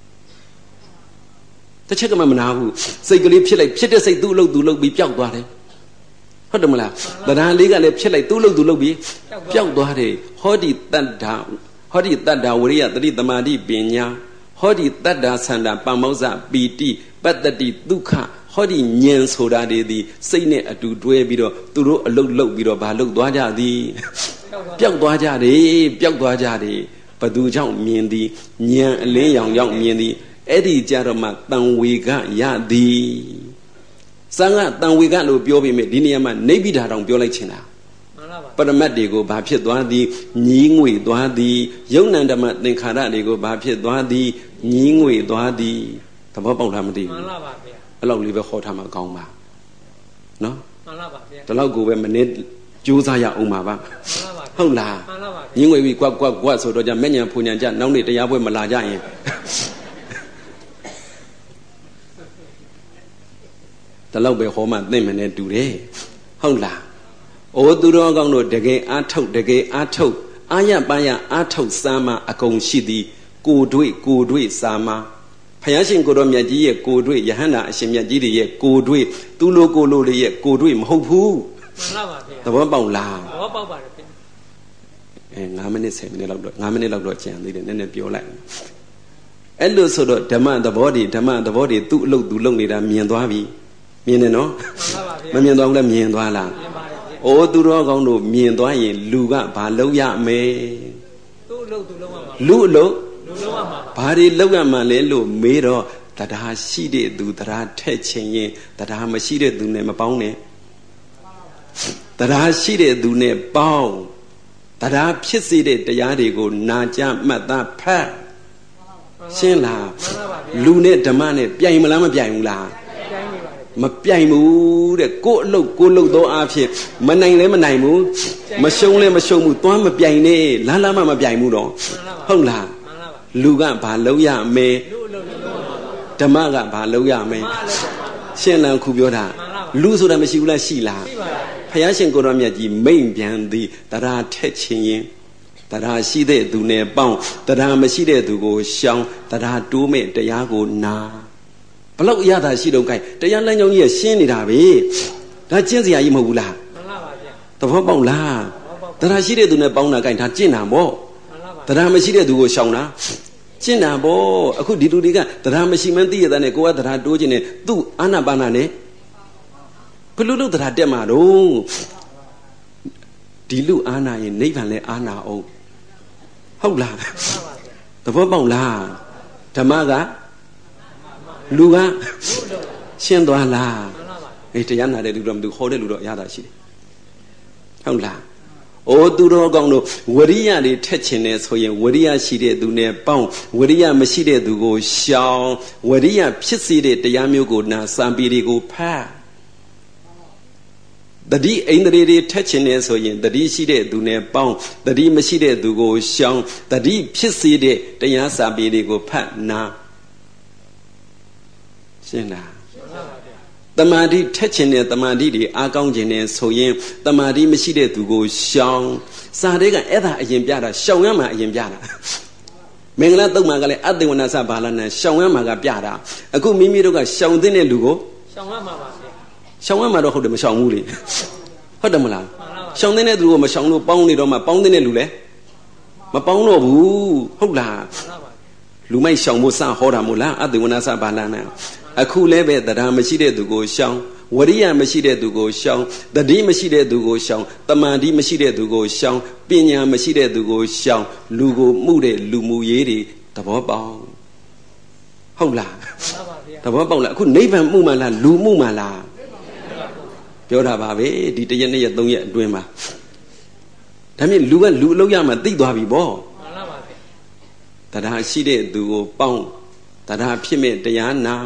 တစ်ချက်ကမှမနာဘူးစိတ်ကလေးဖြစ်လိုက်ဖြစ်တဲ့စိတ်သူ့အလုပ်သူလုပ်ပြီးပျောက်သွားတယ်ဟုတ်တယ်မလားတရားလေးကလည်းဖြစ်လိုက်သူ့အလုပ်သူလုပ်ပြီးပျောက်သွားတယ်ဟောဒီတတ္တာဝရိယတတိသမာဓိပညာဟောဒီတတ္တာသန္တာပမောဇ္ဇပီတိပတ္တိဒုက္ခဟောဒီဉာဏ်ဆိုတာတွေဒီစိတ်နဲ့အတူတွဲပြီးတော့သူတို့အလုပ်လုပ်ပြီးတော့ဘာလုပ်သွားကြသည်ပျောက်သွားကြတယ်ဘသူကြောင့်မြင်သည်ဉာဏ်အလင်းရောင်ကြောင့်မြင်သည်အဲ့ဒီကြတော့မှတန်ဝေကရသည်စံကတန်ဝေကလို့ပြောပြီးမြဲဒီနေရာမှာနိဗ္ဗိဒာတောင်ပြောလိုက်ချင်တာမှန်ပါပါပရမတ်တွေကိုဘာဖြစ်သွားသည်ညီးငွေသွားသည်ယုံနံဓမ္မသင်္ခါရတွေကိုဘာဖြစ်သွားသည်ညီးငွေသွားသည်သဘောပေါက်လားမသိမှဘူးန်ပါပါဗျာအဲ့လောက်လေးပဲခေါ်ထားမှာကောင်းပါနော်မှန်ပါပါဗျာဒီလောက်ကိုပဲမနေ့ကြိုးစားရအောင်ပါပါမှန်ပါပါဟုတ်လားမှန်ပါပါညီးငွေပြီးကွက်ဆိုတော့ကြမဲ့ညာဖူညာကြနောက်နေ့တရားပွဲမလာကြရင်တလောက်ပဲဟောမှသိမနဲ့တူတယ်ဟုတ်လားအိုးသူတော်ကောင်းတို့တကယ်အားထုတ်တကယ်အားထုတ်အာရပါရအားထုတ်စာမအကုန်ရှိသည်ကိုတွေ့စာမဘုရားရှင်ကိုတော်မြတ်ကြီးရဲ့ကိုတွေ့ယဟန္တာအရှင်မြတ်ကြီးတွေရဲ့ကိုတွေ့သူလိုကိုလိုတွေရဲ့ကိုတွေ့မဟုတ်ဘူးမှန်လားပါဗျာသဘောပေါက်လားသဘောပေါက်ပါတယ်ဗျာ 9မိနစ်10မိနစ်လောက်တော့9မိနစ်လောက်တော့ကြံသေးတယ်နည်းနည်းပြောလိုက်အဲ့လိုဆိုတော့ဓမ္မသဘောတွေသူ့အလုပ်သူလုပ်နေတာမြင်သွားပြီမြင်တယ်နော်မှန်ပါဗျာမမြင်သွားဘူးလားမြင်သွားလားမြင်ပါတယ်ဗျာအိုးသူတော်ကောင်းတို့မြင်သွားရင်လူကဘာလုပ်ရမယ်သူ့အလုပ်သူလုပ်ရမှာလူအလုပ်လူလုပ်ရမှာဘာတွေလုပ်ရမှာလဲလို့မေးတော့တရားရှိတဲ့သူတရားထက်ခြင်းရင်တရားမရှိတဲ့သူနဲ့မပေါင်းနဲ့တရားရှိတဲ့သူနဲ့ပေါင်းတရားဖြစ်စေတဲ့တရားတွေကိုနာကြမှတ်သားဖတ်ရှင်းလားလူနဲ့ဓမ္မနဲ့ပြိုင်မလားမပြိုင်ဘူးလားမပြိုင်ဘူးတဲ့ကိုယ့်အလုပ်ကိုလုပ်သောအားဖြင့်မနိုင်လဲမနိုင်ဘူးမရှုံးလဲမရှုံးဘူးသွားမပြိုင်နဲ့လားမပြိုင်ဘူးတော့ဟုတ်လားလူကဘာလုပ်ရမယ်ဓမ္မကဘာလုပ်ရမယ်ရှင်းလန်းခုပြောတာလူဆိုတာမရှိဘူးလားရှိလားဘုရားရှင်ကိုတော်မြတ်ကြီးမိန့်ပြန်သည်တရားထက်ခြင်းရင်တရားရှိတဲ့သူနဲ့ပေါင်းတရားမရှိတဲ့သူကိုရှောင်တရားတိုးမဲ့တရားကိုနာဘလောက်အရသာရှိတော့ gain တရားလမ်းကြောင်းကြီးကရှင်းနေတာပဲဒါကျင့်စရာကြီးမဟုတ်ဘူးလားမှန်ပါပါဗျာသဘောပေါက်လားတရားရှိတဲ့သူနဲ့ပေါင်းတာ gain ဒါကျင့်တာပေါ့တရားမရှိတဲ့သူကိုရှောင်တာကျင့်တာပေါ့အခုဒီလူတွေကတရားမရှိမှန်းသိရတဲ့နဲ့ကိုကတရားတိုးခြင်းနဲ့သူ့အာနာပါနာနဲ့ဘလို့လို့တရားတက်မှာတော့ဒီလူအာနာရင်နိဗ္ဗာန်လဲအာနာအောင်ဟုတ်လားသဘောပေါက်လားဓမ္မကလူကရှင်းသွားလားအေးတရားနာတဲ့လူတော့မသူခေါ်တဲ့လူတော့ရတာရှိတယ်ဟုတ်လားအိုးသူတော်ကောင်းတို့ဝရိယတွေထက်ချင်တယ်ဆိုရင်ဝရိယရှိတဲ့သူနဲ့ပေါင်းဝရိယမရှိတဲ့သူကိုရှောင်ဝရိယဖြစ်စေတဲ့တရားမျိုးကိုနာစံပေတွေကိုဖတ်တတိအိန္ဒြေတွေထက်ချင်တယ်ဆိုရင်တတိရှိတဲ့သူနဲ့ပေါင်းတတိမရှိတဲ့သူကိုရှောင်တတိဖြစ်စေတဲ့တရားစာပေတွေကိုဖတ်နာရှင်းလားတမာတိထက်ချင်တဲ့တမာတိတွေအားကောင်းခြင်းနဲ့ဆိုရင်တမာတိမရှိတဲ့သူကိုရှောင်စာတွေကအဲ့ဒါအရင်ပြတာရှောင်ရမှာအရင်ပြတာမင်္ဂလာတုတ်မှာကလည်းအတ္တဝနာစဘာလနဲ့ရှောင်ရမှာကပြတာအခုမိမိတို့ကရှောင်တဲ့လူကိုရှောင်ရမှာပါဗျာရှောင်ရမှာတော့ဟုတ်တယ်မရှောင်ဘူးလေဟုတ်တယ်မလားရှောင်တဲ့သူကိုမရှောင်လို့ပေါင်းနေတော့မှပေါင်းတဲ့လူလဲမပေါင်းတော့ဘူးဟုတ်လားလူမိုက်ရှောင်ဖို့စဟောတာမို့လားအတ္တဝနာစဘာလနဲ့အခုလည်းပဲတရားမရှိတဲ့သူကိုရှောင်ဝရိယမရှိတဲ့သူကိုရှောင်တတိမရှိတဲ့သူကိုရှောင်တမန်တိမရှိတဲ့သူကိုရှောင်ပညာမရှိတဲ့သူကိုရှောင်လူကိုမှုတဲ့လူမှုရေးတွေသဘောပေါက်ဟုတ်လားသဘောပေါက်လားအခုနိဗ္ဗာန်မှုမှလားလူမှုမှလားပြောတာပါပဲဒီ1ရက်2ရက်3ရက်အတွင်းမှာဒါမြင်လူကလူအလုပ်ရမှသိသွားပြီပေါ့မှန်ပါပါတရားရှိတဲ့သူကိုပေါင်းတရားဖြစ်မဲ့တရားနာ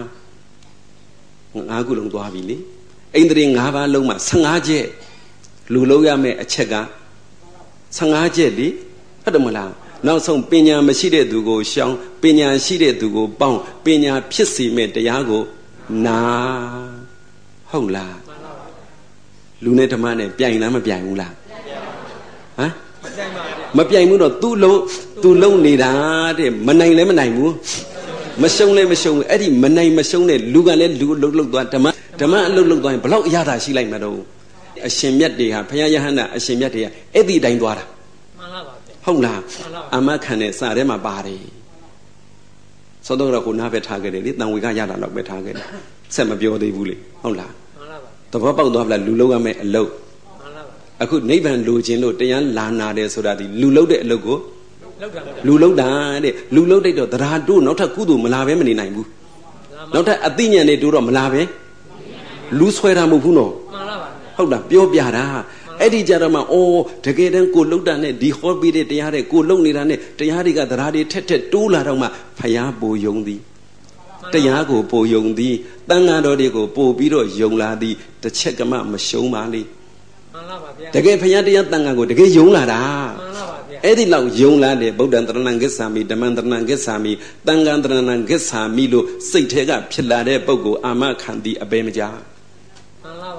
5ခုလုံးသွားပြီလေအိန္ဒြေ5ပါးလုံးမှာ15ချက်လူလုံးရမယ့်အချက်က15ချက်လေဟုတ်တယ်မလားနောက်ဆုံးပညာမရှိတဲ့သူကိုရှောင်ပညာရှိတဲ့သူကိုပေါင်းပညာဖြစ်စေမဲ့တရားကိုနာဟုတ်လားလူနဲ့ဓမ္မနဲ့ပြိုင်လားမပြိုင်ဘူးလားဟမ်မပြိုင်ဘူးတော့သူ့လုံးနေတာတဲ့မနိုင်လဲမနိုင်ဘူးမရှုံးလဲမရှုံးဘူးအဲ့ဒီမနိုင်မရှုံးတဲ့လူကလည်းလူအလုပ်သွားဓမ္မအလုပ်လုပ်သွားရင်ဘလောက်အရသာရှိလိုက်မှာတော့အရှင်မြတ်တွေဟာဘုရားယဟန္တာအရှင်မြတ်တွေကအဲ့ဒီအတိုင်းသွားတာမှန်ပါပါဟုတ်လားအာမခံတဲ့စာထဲမှာပါတယ်သောတော်ကကိုနားပဲထားခဲ့တယ်လေတန်ဝေကရတာတော့ပဲထားခဲ့တယ်ဆက်မပြောသေးဘူးလေဟုတ်လားမှန်ပါပါသဘောပေါက်သွားပြီလားလူလုံးရမယ့်အလုပ်မှန်ပါပါအခုနိဗ္ဗာန်လိုချင်လို့တရားလာနာတယ်ဆိုတာဒီလူလုံးတဲ့အလုပ်ကိုလူလုံးတာတဲ့လူလုံးတိတ်တော့တရားတို့နောက်ထပ်ကုသိုလ်မလာပဲမနေနိုင်ဘူးနောက်ထပ်အသိဉာဏ်တွေတို့တော့မလာပဲလူဆွဲတာမဟုတ်ဘူးနော်မှန်ပါပါဟုတ်လားပြောပြတာအဲ့ဒီကြတော့မှအော်တကယ်တမ်းကိုလှုပ်တာနဲ့ဒီဟောပြီးတဲ့တရားတွေကိုလှုပ်နေတာနဲ့တရားတွေကတရားတွေထက်ထက်တိုးလာတော့မှဖယားပိုယုံသည်တရားကိုပိုယုံသည်တန်ဃာတော်တွေကိုပိုပြီးတော့ယုံလာသည်တစ်ချက်ကမှမရှုံးပါလေမှန်ပါပါဗျာတကယ်ဖယားတရားတန်ဃာကိုတကယ်ယုံလာတာမှန်ပါပါဗျာအဲ့ဒီလောက်ယုံလာတယ်ဗုဒ္ဓံတရဏံဂစ္ဆာမိဓမ္မံတရဏံဂစ္ဆာမိတန်ဃံတရဏံဂစ္ဆာမိလို့စိတ်ထဲကဖြစ်လာတဲ့ပုဂ္ဂိုလ်အာမခံသည်အပေမကြာ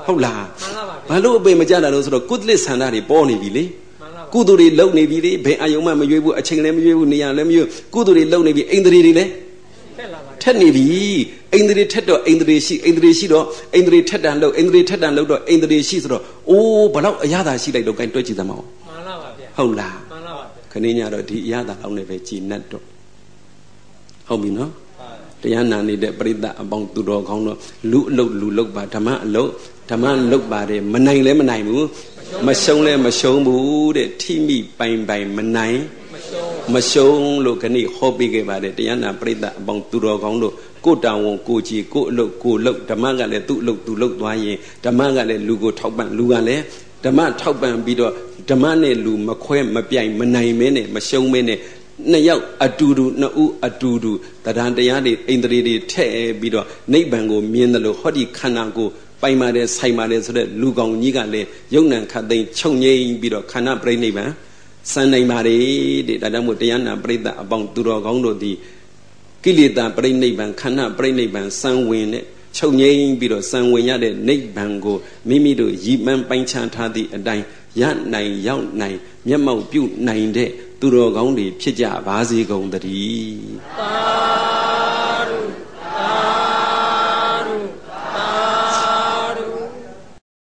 ဟုတ်လားမှန်လားပါဗျာဘာလို့အပေမကြတာလို့ဆိုတော့ကုသလဆန္ဒတွေပေါ်နေပြီလေမှန်လားပါကုသိုလ်တွေလုံနေပြီလေဘယ်အာယုံမှမရွေးဘူးအချိန်လည်းမရွေးဘူးနေရာလည်းမရွေးကုသိုလ်တွေလုံနေပြီအိန္ဒြေတွေလည်းထက်လာပါထက်နေပြီအိန္ဒြေထက်တော့အိန္ဒြေရှိအိန္ဒြေရှိတော့အိန္ဒြေထက်တန်လို့အိန္ဒြေထက်တန်လို့တော့အိန္ဒြေရှိဆိုတော့အိုးဘလောက်အရသာရှိလိုက်တော့ကိုင်တွက်ကြည့်သမောမှန်လားပါဗျာဟုတ်လားမှန်လားပါဗျာခဏညတော့ဒီအရသာအောင်လည်းပဲကြည်နတ်တော့ဟုတ်ပြီနော်ပါတရားနာနေတဲ့ပရိသတ်အပေါင်းသူတော်ကောင်းတော့လူအလုတ်လူလုတ်ပါဓမ္မအလုတ်ဓမ္မလုတ်ပါတယ်မနိုင်လဲမနိုင်ဘူးမရှုံးလဲမရှုံးဘူးတဲ့ထိမိပိုင်ပိုင်မနိုင်မရှုံးမရှုံးလို့ခဏဟောပေးခဲ့ပါတယ်တရားနာပရိသတ်အပေါင်းသူတော်ကောင်းတို့ကိုတောင်ဝန်ကိုကြည်ကိုအလုတ်ကိုလုတ်ဓမ္မကလည်းသူ့အလုတ်သူလုတ်သွားရင်ဓမ္မကလည်းလူကိုထောက်ပံ့လူကလည်းဓမ္မထောက်ပံ့ပြီးတော့ဓမ္မနဲ့လူမခွဲမပြိုင်မနိုင်မဲနဲ့မရှုံးမဲနဲ့နှစ်ယောက်အတူတူနှစ်ဦးအတူတူတရားတရားတွေအိန္ဒြေတွေထည့်ပြီးတော့နိဗ္ဗာန်ကိုမြင်တယ်လို့ဟောဒီခန္ဓာကိုပိုင်ပါတယ်ဆိုင်ပါတယ်ဆိုတဲ့လူကောင်ကြီးကလည်းယုံ nant ခတ်သိမ်းချုပ်ငိမ့်ပြီးတော့ခန္ဓာပြိနိဗ္ဗာန်စံနိုင်ပါလေတဲ့ဒါကြောင့်မို့တရားနာပရိသတ်အပေါင်းသူတော်ကောင်းတို့ဒီကိလေသာပြိနိဗ္ဗာန်ခန္ဓာပြိနိဗ္ဗာန်စံဝင်တဲ့ချုပ်ငိမ့်ပြီးတော့စံဝင်ရတဲ့နိဗ္ဗာန်ကိုမိမိတို့ရည်မှန်းပိုင်းခြားထားသည့်အတိုင်းရနိုင်ရောက်နိုင်မျက်မှောက်ပြုနိုင်တဲ့သူတော်ကောင်းတွေဖြစ်ကြပါစေကုန်သတည်း